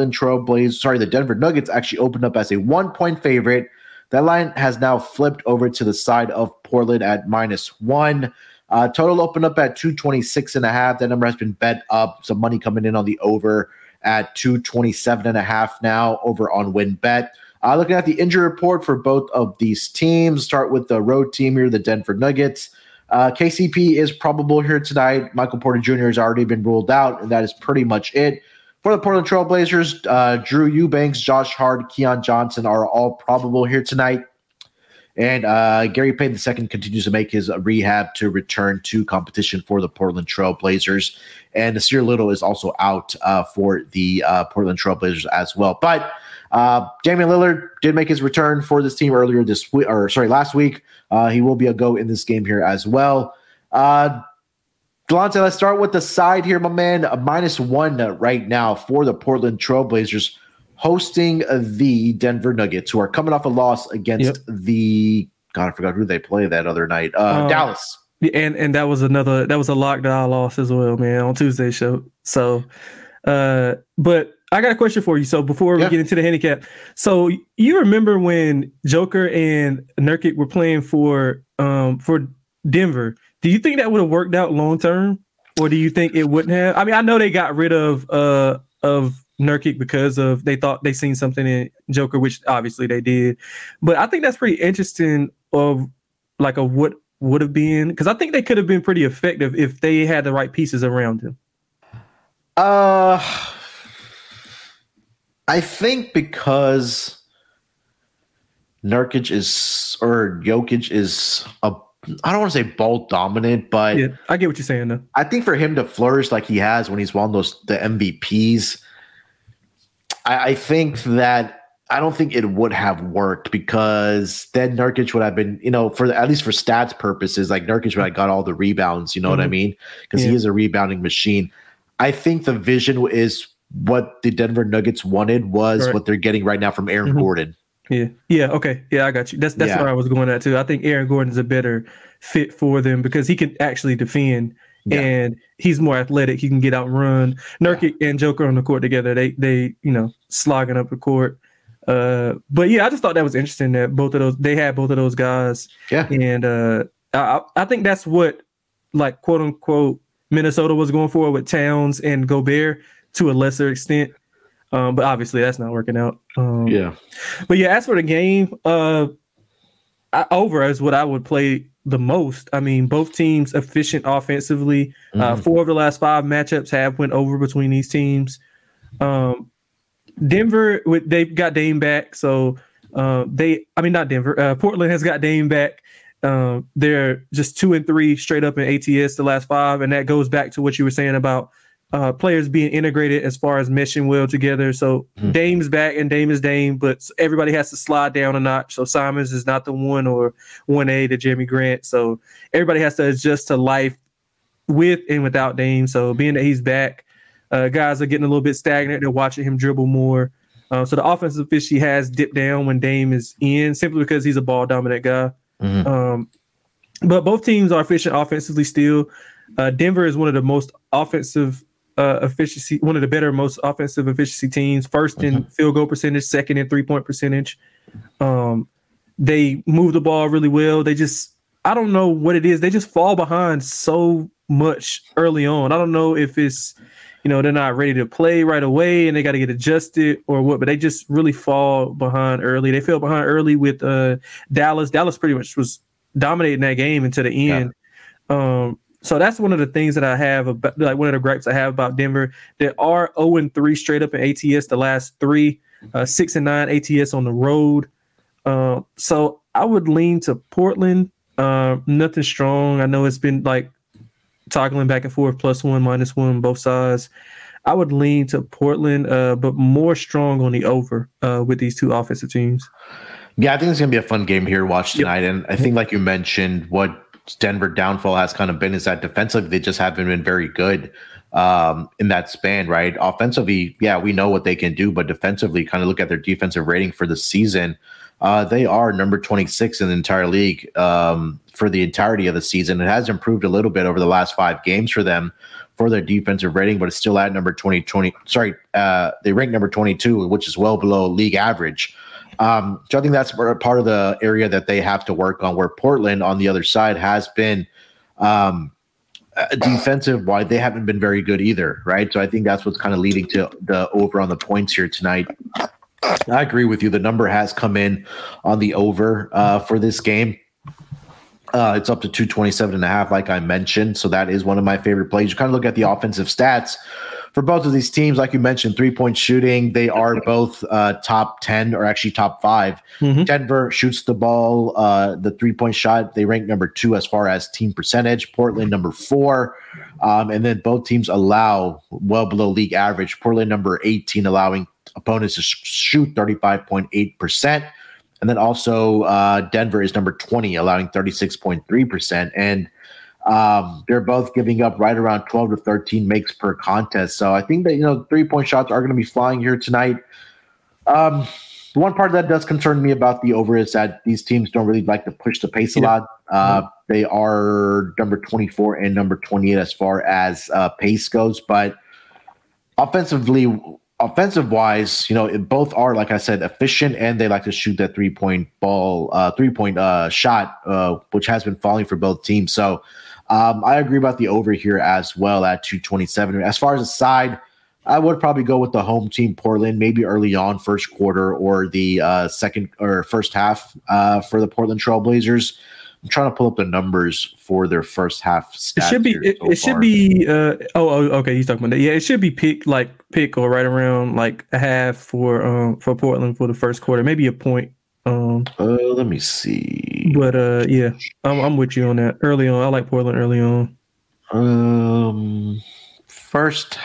the Denver Nuggets actually opened up as a 1-point favorite. That line has now flipped over to the side of Portland at -1. Total opened up at 226.5. That number has been bet up. Some money coming in on the over at 227.5 now over on WinBet. Looking at the injury report for both of these teams, start with the road team here, the Denver Nuggets. KCP is probable here tonight. Michael Porter Jr. has already been ruled out, and that is pretty much it. For the Portland Trail Blazers, Drew Eubanks, Josh Hart, Keon Johnson are all probable here tonight. And Gary Payton II continues to make his rehab to return to competition for the Portland Trail Blazers. And Nasir Little is also out for the Portland Trail Blazers as well. But Damian Lillard did make his return for this team last week. He will be a go in this game here as well. Delonte, let's start with the side here, my man. A -1 right now for the Portland Trail Blazers hosting the Denver Nuggets, who are coming off a loss against I forgot who they played that other night. Dallas. And that was a lock that I lost as well, man, on Tuesday's show. So, but I got a question for you. So before we get into the handicap, so you remember when Joker and Nurkic were playing for Denver? Do you think that would have worked out long term, or do you think it wouldn't have? I mean, I know they got rid of Nurkic because they thought they seen something in Joker, which obviously they did. But I think that's pretty interesting of what would have been, because I think they could have been pretty effective if they had the right pieces around him. I think because Jokic is I don't want to say ball dominant, but yeah, I get what you're saying though. I think for him to flourish like he has when he's won the MVPs, I think that I don't think it would have worked, because then Nurkic would have been, for at least for stats purposes, like Nurkic would have got all the rebounds, you know what I mean? Because he is a rebounding machine. I think the vision is what the Denver Nuggets wanted was what they're getting right now from Aaron Gordon. Yeah. Yeah. Okay. Yeah, I got you. That's where I was going at too. I think Aaron Gordon is a better fit for them because he can actually defend and he's more athletic. He can get out and run. Nurkic and Joker on the court together. They slogging up the court. But yeah, I just thought that was interesting that they had both of those guys. Yeah. And I think that's what, like, quote unquote, Minnesota was going for with Towns and Gobert to a lesser extent. But obviously that's not working out. But yeah, as for the game, over is what I would play the most. I mean, both teams efficient offensively. 4 of the last 5 matchups have went over between these teams. Denver, they've got Dame back. So not Denver. Portland has got Dame back. They're just 2-3 straight up in ATS the last 5. And that goes back to what you were saying about players being integrated as far as meshing well together. So Dame's back and Dame is Dame, but everybody has to slide down a notch. So Simons is not the 1 or 1A to Jeremy Grant. So everybody has to adjust to life with and without Dame. So being that he's back, guys are getting a little bit stagnant. They're watching him dribble more. So the offensive efficiency has dipped down when Dame is in, simply because he's a ball dominant guy. But both teams are efficient offensively still. Denver is one of the most offensive efficiency, one of the better, most offensive efficiency teams. First in field goal percentage, second in 3-point percentage. They move the ball really well. I don't know what it is. They just fall behind so much early on. I don't know if it's, they're not ready to play right away and they got to get adjusted or what, but they just really fall behind early. They fell behind early with Dallas. Dallas pretty much was dominating that game until the end. So that's one of the things that I have about, like, one of the gripes I have about Denver. They are 0-3 straight up in ATS the last 3, 6-9 ATS on the road. So I would lean to Portland. Nothing strong. I know it's been like toggling back and forth, +1, -1, both sides. I would lean to Portland, but more strong on the over with these two offensive teams. Yeah, I think it's going to be a fun game here to watch tonight. Yep. And I think, like you mentioned, what Denver downfall has kind of been is that defensively, they just haven't been very good in that span, right? Offensively, yeah, we know what they can do, but defensively, kind of look at their defensive rating for the season. They are number 26 in the entire league for the entirety of the season. It has improved a little bit over the last 5 games for them for their defensive rating, but it's still at number 20. They rank number 22, which is well below league average. So I think that's part of the area that they have to work on, where Portland on the other side has been defensive wide. They haven't been very good either, right? So I think that's what's kind of leading to the over on the points here tonight. I agree with you. The number has come in on the over for this game. It's up to 227.5, like I mentioned. So that is one of my favorite plays. You kind of look at the offensive stats for both of these teams. Like you mentioned, 3-point shooting. They are both top 10 or actually top 5. Mm-hmm. Denver shoots the ball, the 3-point shot. They rank number 2 as far as team percentage. Portland number 4. And then both teams allow well below league average. Portland number 18, allowing opponents to shoot 35.8%. And then also Denver is number 20, allowing 36.3%. And they're both giving up right around 12 to 13 makes per contest. So I think that, 3-point shots are going to be flying here tonight. The one part that does concern me about the over is that these teams don't really like to push the pace a lot. They are number 24 and number 28 as far as pace goes. But offensive-wise, both are, like I said, efficient, and they like to shoot that 3-point shot, which has been falling for both teams. So I agree about the over here as well at 227. As far as the side, I would probably go with the home team, Portland, maybe early on, first quarter, or the second or first half for the Portland Trail Blazers. I'm trying to pull up the numbers for their first half stats. It should be. Okay. He's talking about that. Yeah, it should be pick or right around like a half for Portland for the first quarter, maybe a point. Let me see. But yeah, I'm with you on that. Early on, I like Portland early on. First.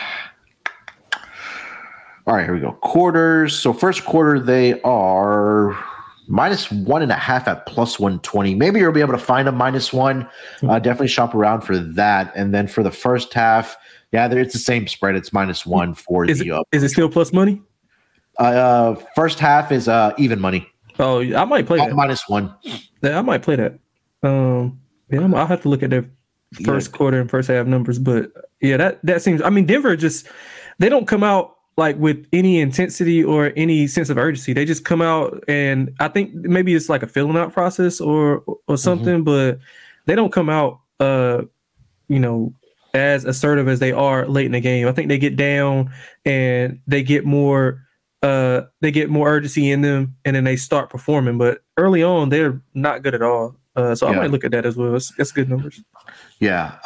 All right, here we go. Quarters. So first quarter, they are -1.5 at +120. Maybe you'll be able to find a -1. Definitely shop around for that. And then for the first half, yeah, it's the same spread. It's -1 for Is it still plus money? First half is even money. Oh, I might play that. -1. Yeah, I might play that. Yeah, I'll have to look at their first quarter and first half numbers. But yeah, that seems. I mean, Denver they don't come out like with any intensity or any sense of urgency. They just come out, and I think maybe it's like a filling out process or something, but they don't come out, as assertive as they are late in the game. I think they get down and they get more urgency in them, and then they start performing. But early on, they're not good at all. So I might look at that as well. It's good numbers. Yeah.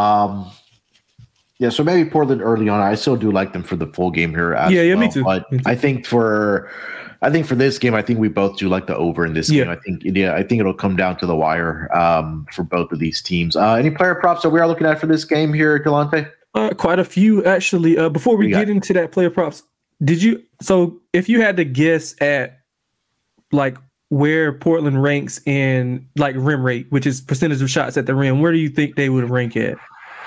Yeah, so maybe Portland early on. I still do like them for the full game here. Yeah, me too. But I think for this game, I think we both do like the over in this game. I think it'll come down to the wire for both of these teams. Any player props that we are looking at for this game here, Delonte? Quite a few actually. Before we get into that player props, so if you had to guess at like where Portland ranks in like rim rate, which is percentage of shots at the rim, where do you think they would rank at?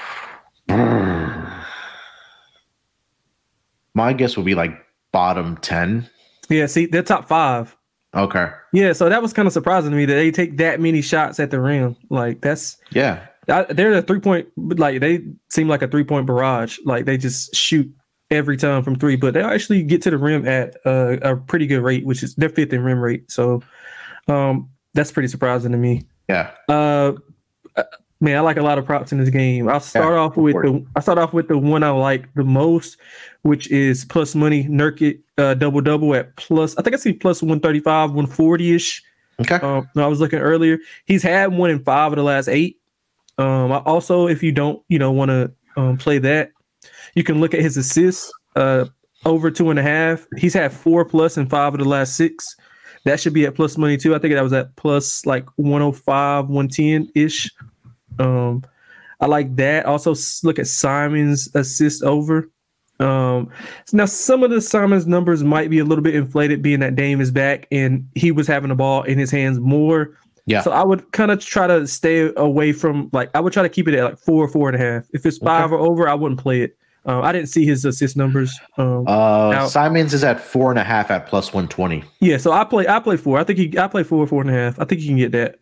My guess would be like bottom 10. Yeah, see, they're top 5. Okay. Yeah, so that was kind of surprising to me that they take that many shots at the rim. Like they're a 3-point, like they seem like a 3-point barrage. Like they just shoot every time from 3, but they actually get to the rim at a pretty good rate, which is their 5th in rim rate. So that's pretty surprising to me. Yeah. Man, I like a lot of props in this game. I'll start off with the one I like the most, which is plus money Nurkic double at plus. I think I see plus 135, 140-ish. Okay. I was looking earlier. He's had 1 in 5 of the last 8. Also, if you don't, want to play that, you can look at his assists over 2.5. He's had 4+ in 5 of the last 6. That should be at plus money too. I think that was at plus like 105, 110-ish. I like that. Also, look at Simon's assist over. Now some of the Simon's numbers might be a little bit inflated, being that Dame is back and he was having the ball in his hands more. Yeah. So I would kind of try to stay away from I would try to keep it at like 4.5. If it's 5 or over, I wouldn't play it. I didn't see his assist numbers. Simon's is at 4.5 at plus 120. Yeah, so I play 4. I play 4.5. I think you can get that.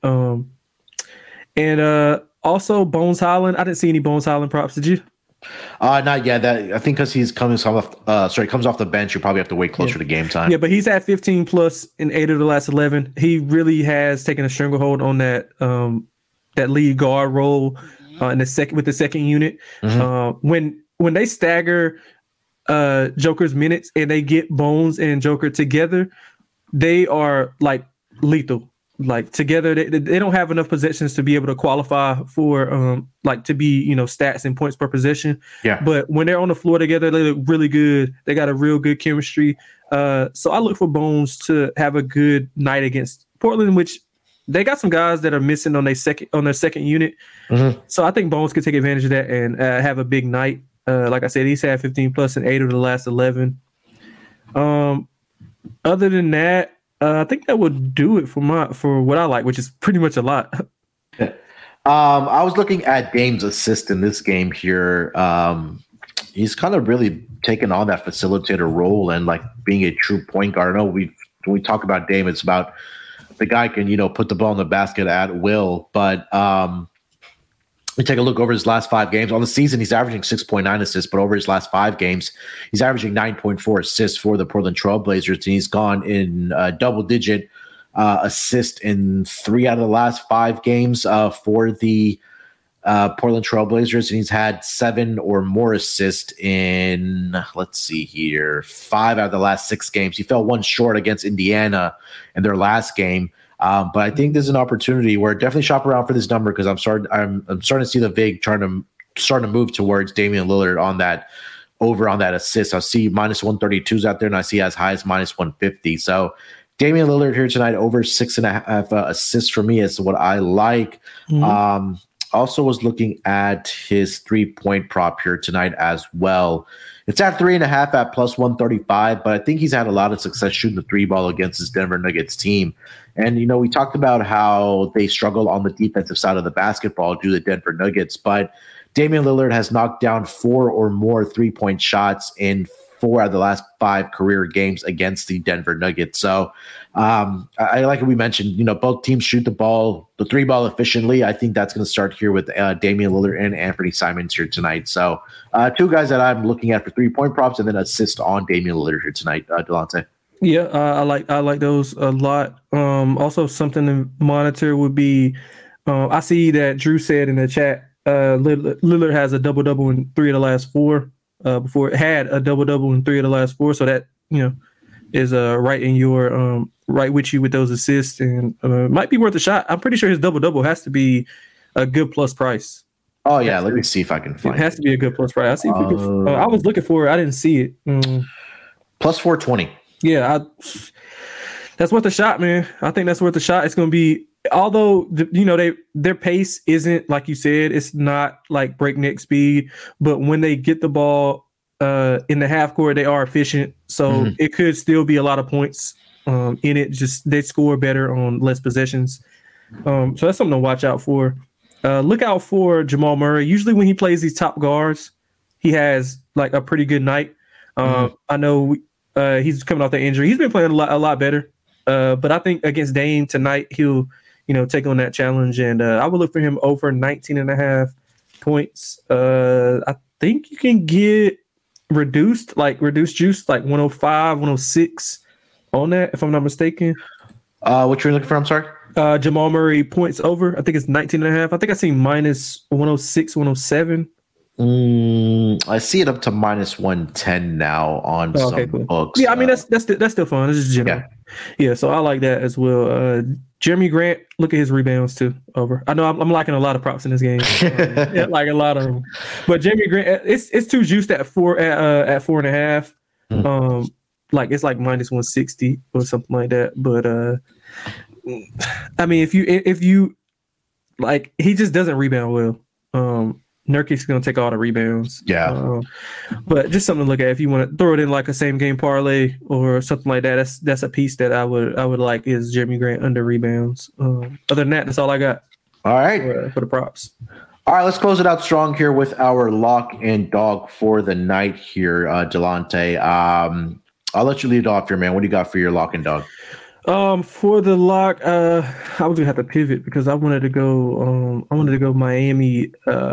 And also Bones Highland. I didn't see any Bones Highland props. Did you? Not yet. That I think because he's comes off the bench, you probably have to wait closer to game time. Yeah, but he's at 15 plus in 8 of the last 11. He really has taken a stranglehold on that lead guard role in the second unit. When they stagger Joker's minutes and they get Bones and Joker together, they are like lethal. Like together, they don't have enough possessions to be able to qualify for to be stats and points per possession. Yeah. But when they're on the floor together, they look really good. They got a real good chemistry. So I look for Bones to have a good night against Portland, which they got some guys that are missing on their second unit. So I think Bones could take advantage of that and have a big night. Like I said, he's had 15 plus in 8 of the last 11. Other than that, I think that would do it for what I like, which is pretty much a lot. I was looking at Dame's assist in this game here. He's kind of really taken on that facilitator role and like being a true point guard. I know when we talk about Dame, it's about the guy can put the ball in the basket at will, but we take a look over his last 5 games. On the season, he's averaging 6.9 assists, but over his last 5 games, he's averaging 9.4 assists for the Portland Trailblazers, and he's gone in double-digit assist in 3 out of the last 5 games for the Portland Trailblazers, and he's had 7 or more assists in, 5 out of the last 6 games. He fell 1 short against Indiana in their last game. But I think there's an opportunity where definitely shop around for this number because I'm starting to see the VIG starting to move towards Damian Lillard on that assist. I see minus 132s out there, and I see as high as minus 150. So Damian Lillard here tonight over 6.5 assists for me is what I like. Also was looking at his 3-point prop here tonight as well. It's at 3.5 at plus 135, but I think he's had a lot of success shooting the 3 ball against his Denver Nuggets team. And, we talked about how they struggle on the defensive side of the basketball due to the Denver Nuggets, but Damian Lillard has knocked down 4 or more 3-point shots in 4 out of the last 5 career games against the Denver Nuggets. So I like what we mentioned, both teams shoot the 3 ball efficiently. I think that's going to start here with Damian Lillard and Anthony Simons here tonight. So 2 guys that I'm looking at for 3-point props and then assist on Damian Lillard here tonight, Delonte. Yeah, I like those a lot. Also, something to monitor would be, I see that Drew said in the chat, Lillard has a double-double in 3 of the last 4. Before it had a double-double in 3 of the last 4. So that, is right in your right with you with those assists and might be worth a shot. I'm pretty sure his double-double has to be a good plus price. Oh, yeah. Let me see if I can find it. It has to be a good plus price. I see if we can, I was looking for it. I didn't see it. Plus 420. Yeah, that's worth a shot, man. I think that's worth a shot. It's going to be, although their pace isn't like you said, it's not like breakneck speed. But when they get the ball in the half court, they are efficient. So it could still be a lot of points in it. Just they score better on less possessions. So that's something to watch out for. Look out for Jamal Murray. Usually when he plays these top guards, he has like a pretty good night. I know. He's coming off the injury. He's been playing a lot better. But I think against Dame tonight, he'll, take on that challenge. And I would look for him over 19.5 points. I think you can get reduced juice, like 105, 106 on that, if I'm not mistaken. What you're looking for? I'm sorry? Jamal Murray points over. I think it's 19.5. I think I seen minus 106, 107. I see it up to minus 110 now on some books. Yeah, I mean that's still fun. It's just general. Yeah, so I like that as well. Jeremy Grant, look at his rebounds too. Over. I know I'm liking a lot of props in this game. Like a lot of them. But Jeremy Grant, it's too juiced at 4.5. Like it's like minus 160 or something like that. But I mean, if you like, he just doesn't rebound well. Nurkic's going to take all the rebounds. Yeah. But just something to look at if you want to throw it in like a same game parlay or something like that. That's a piece that I would like is Jeremy Grant under rebounds. Other than that, that's all I got. All right. For the props. All right, let's close it out strong here with our lock and dog for the night here, Delonte. I'll let you lead off here, man. What do you got for your lock and dog? For the lock, I was gonna have to pivot because I wanted to go Miami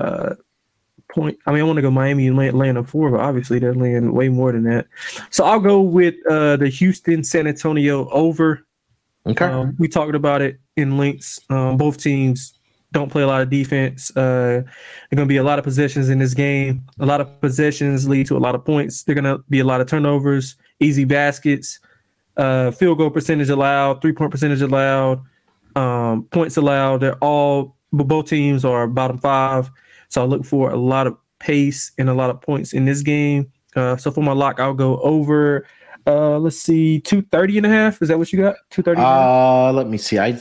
point. I mean, I want to go Miami and land a 4, but obviously they're laying way more than that. So I'll go with the Houston San Antonio over. Okay. We talked about it in links. Both teams don't play a lot of defense. There are going to be a lot of possessions in this game. A lot of possessions lead to a lot of points. There are going to be a lot of turnovers, easy baskets, field goal percentage allowed, 3-point percentage allowed, points allowed. Both teams are bottom 5. So I look for a lot of pace and a lot of points in this game. So for my lock, I'll go over. Let's see, 230.5. Is that what you got? 230. Let me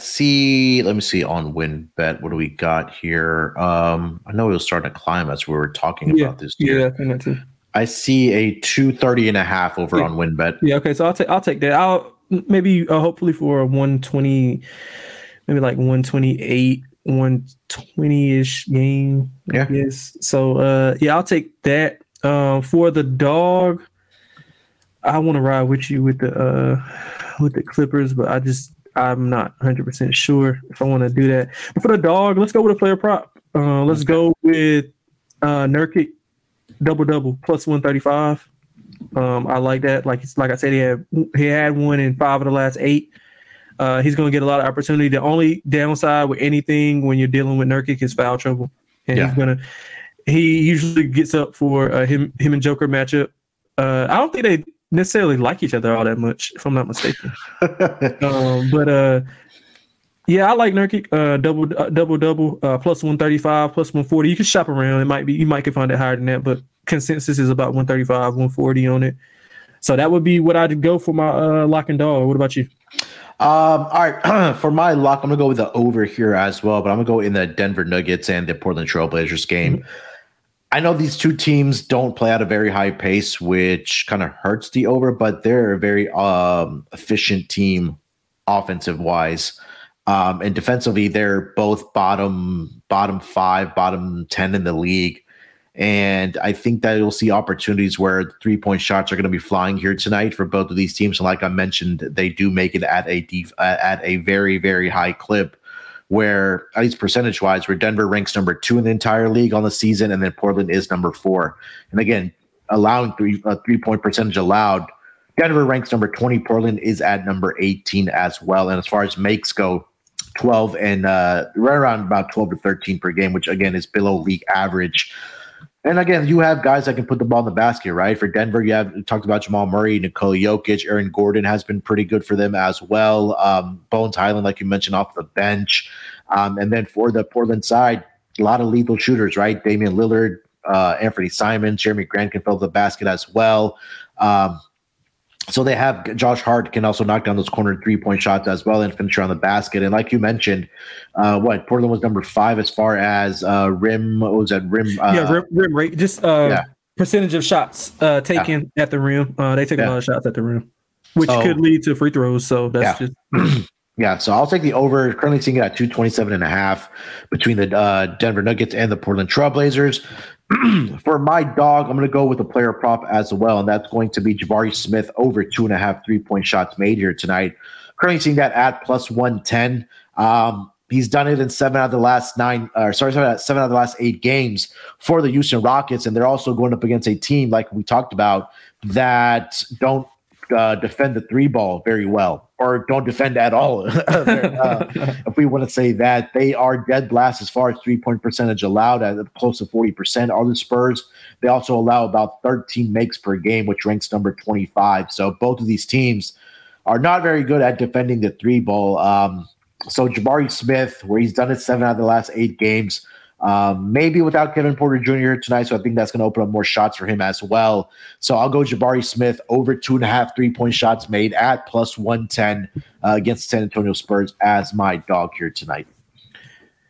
see on WinBet. What do we got here? I know it was starting to climb as we were talking about this. Yeah, I think that too. I see a 230.5 over on WinBet. Yeah, okay. So I'll take that. I'll maybe hopefully for a 120, maybe like 128, 120-ish game. Yeah. Yes. So I'll take that. For the dog, I want to ride with you with the Clippers, but I'm not 100% sure if I want to do that. But for the dog, let's go with a player prop. Let's go with Nurkic double plus 135. I like that. Like I said, he had one in 5 of the last 8. He's going to get a lot of opportunity. The only downside with anything when you're dealing with Nurkic is foul trouble, and he usually gets up for him and Joker matchup. I don't think they necessarily like each other all that much, if I'm not mistaken. But I like Nurkic double plus 135 plus 140. You can shop around. You might can find it higher than that, but consensus is about 135, 140 on it. So that would be what I'd go for my lock and dog. What about you? All right. For my lock, I'm gonna go with the over here as well, but I'm gonna go in the Denver Nuggets and the Portland Trailblazers game. Mm-hmm. I know these two teams don't play at a very high pace, which kind of hurts the over, but they're a very efficient team offensive wise. And defensively, they're both bottom 5, bottom 10 in the league. And I think that you'll see opportunities where 3-point shots are going to be flying here tonight for both of these teams. And like I mentioned, they do make it at a very, very high clip, where at least percentage wise, where Denver ranks number 2 in the entire league on the season, and then Portland is number 4. And again, allowing 3-point percentage allowed, Denver ranks number 20. Portland is at number 18 as well. And as far as makes go, 12 and right around about 12 to 13 per game, which again is below league average. And again, you have guys that can put the ball in the basket, right? For Denver, you talked about Jamal Murray, Nikola Jokic, Aaron Gordon has been pretty good for them as well. Bones Highland, like you mentioned, off the bench. And then for the Portland side, a lot of lethal shooters, right? Damian Lillard, Anthony Simons, Jeremy Grant can fill the basket as well. So they have Josh Hart can also knock down those corner 3-point shots as well and finish around the basket. And like you mentioned, Portland was number 5 as far as rim. What was that rim? Rim rate. Just percentage of shots taken at the rim. They take a lot of shots at the rim, which could lead to free throws. So that's just. Yeah, so I'll take the over. Currently seeing it at 227.5 between the Denver Nuggets and the Portland Trailblazers. For my dog, I'm going to go with a player prop as well, and that's going to be Jabari Smith over 2.5 3-point shots made here tonight. Currently seeing that at plus 110. He's done it in 7 out of the last 8 games for the Houston Rockets, and they're also going up against a team like we talked about that don't defend the 3 ball very well, or don't defend at all. If we want to say that, they are dead last as far as 3-point percentage allowed at close to 40%. Are the Spurs? They also allow about 13 makes per game, which ranks number 25. So both of these teams are not very good at defending the 3 ball. So Jabari Smith, where he's done it 7 out of the last 8 games, maybe without Kevin Porter Jr. tonight, so I think that's going to open up more shots for him as well. So I'll go Jabari Smith over 2.5 3-point shots made at plus 110 against San Antonio Spurs as my dog here tonight.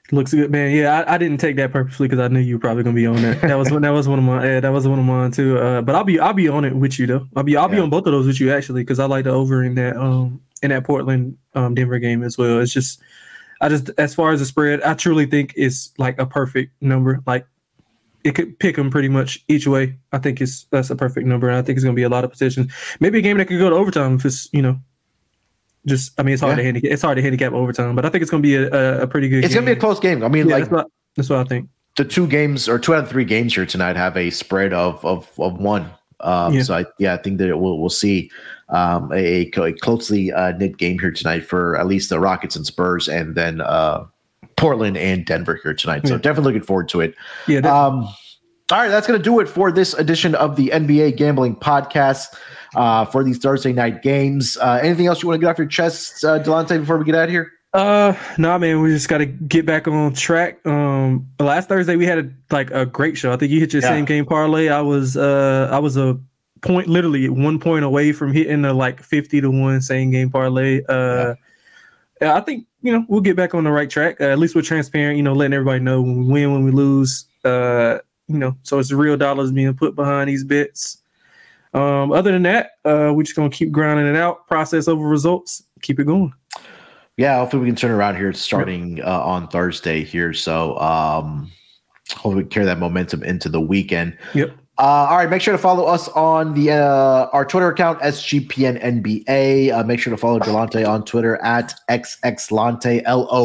Looks good, man. Yeah, I didn't take that purposely because I knew you were probably gonna be on that. That was one of mine. Yeah, that was one of mine too. But I'll be on it with you though. I'll be on both of those with you actually because I like the over in that Portland Denver game as well. It's just as far as the spread, I truly think it's like a perfect number. Like it could pick them pretty much each way. I think that's a perfect number, and I think it's gonna be a lot of positions. Maybe a game that could go to overtime if it's it's hard to handicap. It's hard to handicap overtime, but I think it's going to be a pretty good. It's going to be a close game. I mean, that's what I think. The 2 games or 2 out of 3 games here tonight have a spread of 1. So I think that we'll see a closely knit game here tonight for at least the Rockets and Spurs, and then Portland and Denver here tonight. So definitely looking forward to it. Yeah. All right, that's going to do it for this edition of the NBA Gambling Podcast. For these Thursday night games. Anything else you want to get off your chest, Delonte, before we get out of here? No, man, we just got to get back on track. Last Thursday we had a great show. I think you hit your same game parlay. I was a point, literally 1 point away from hitting the 50-1 same game parlay. I think we'll get back on the right track. At least we're transparent. Letting everybody know when we win, when we lose. So it's real dollars being put behind these bets. Other than that, we're just going to keep grinding it out, process over results, keep it going. Yeah, hopefully we can turn around here starting on Thursday here. So hopefully we can carry that momentum into the weekend. Yep. All right, make sure to follow us on the our Twitter account, SGPN NBA. Make sure to follow Delonte on Twitter at XXLonte,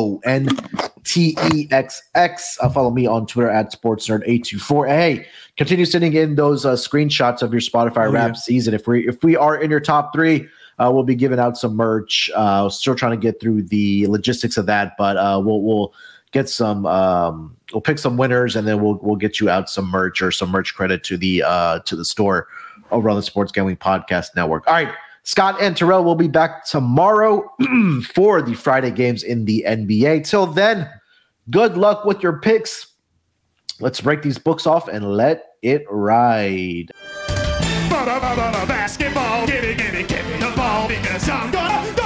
LONTEXX. Follow me on Twitter at SportsNerd824. Hey, continue sending in those screenshots of your Spotify rap season. If we are in your top 3, we'll be giving out some merch. Still trying to get through the logistics of that, but we'll get some. We'll pick some winners, and then we'll get you out some merch or some merch credit to the store over on the Sports Gambling Podcast Network. All right, Scott and Terrell will be back tomorrow for the Friday games in the NBA. Till then, good luck with your picks. Let's break these books off and let it ride. Basketball, give me the ball because I'm gonna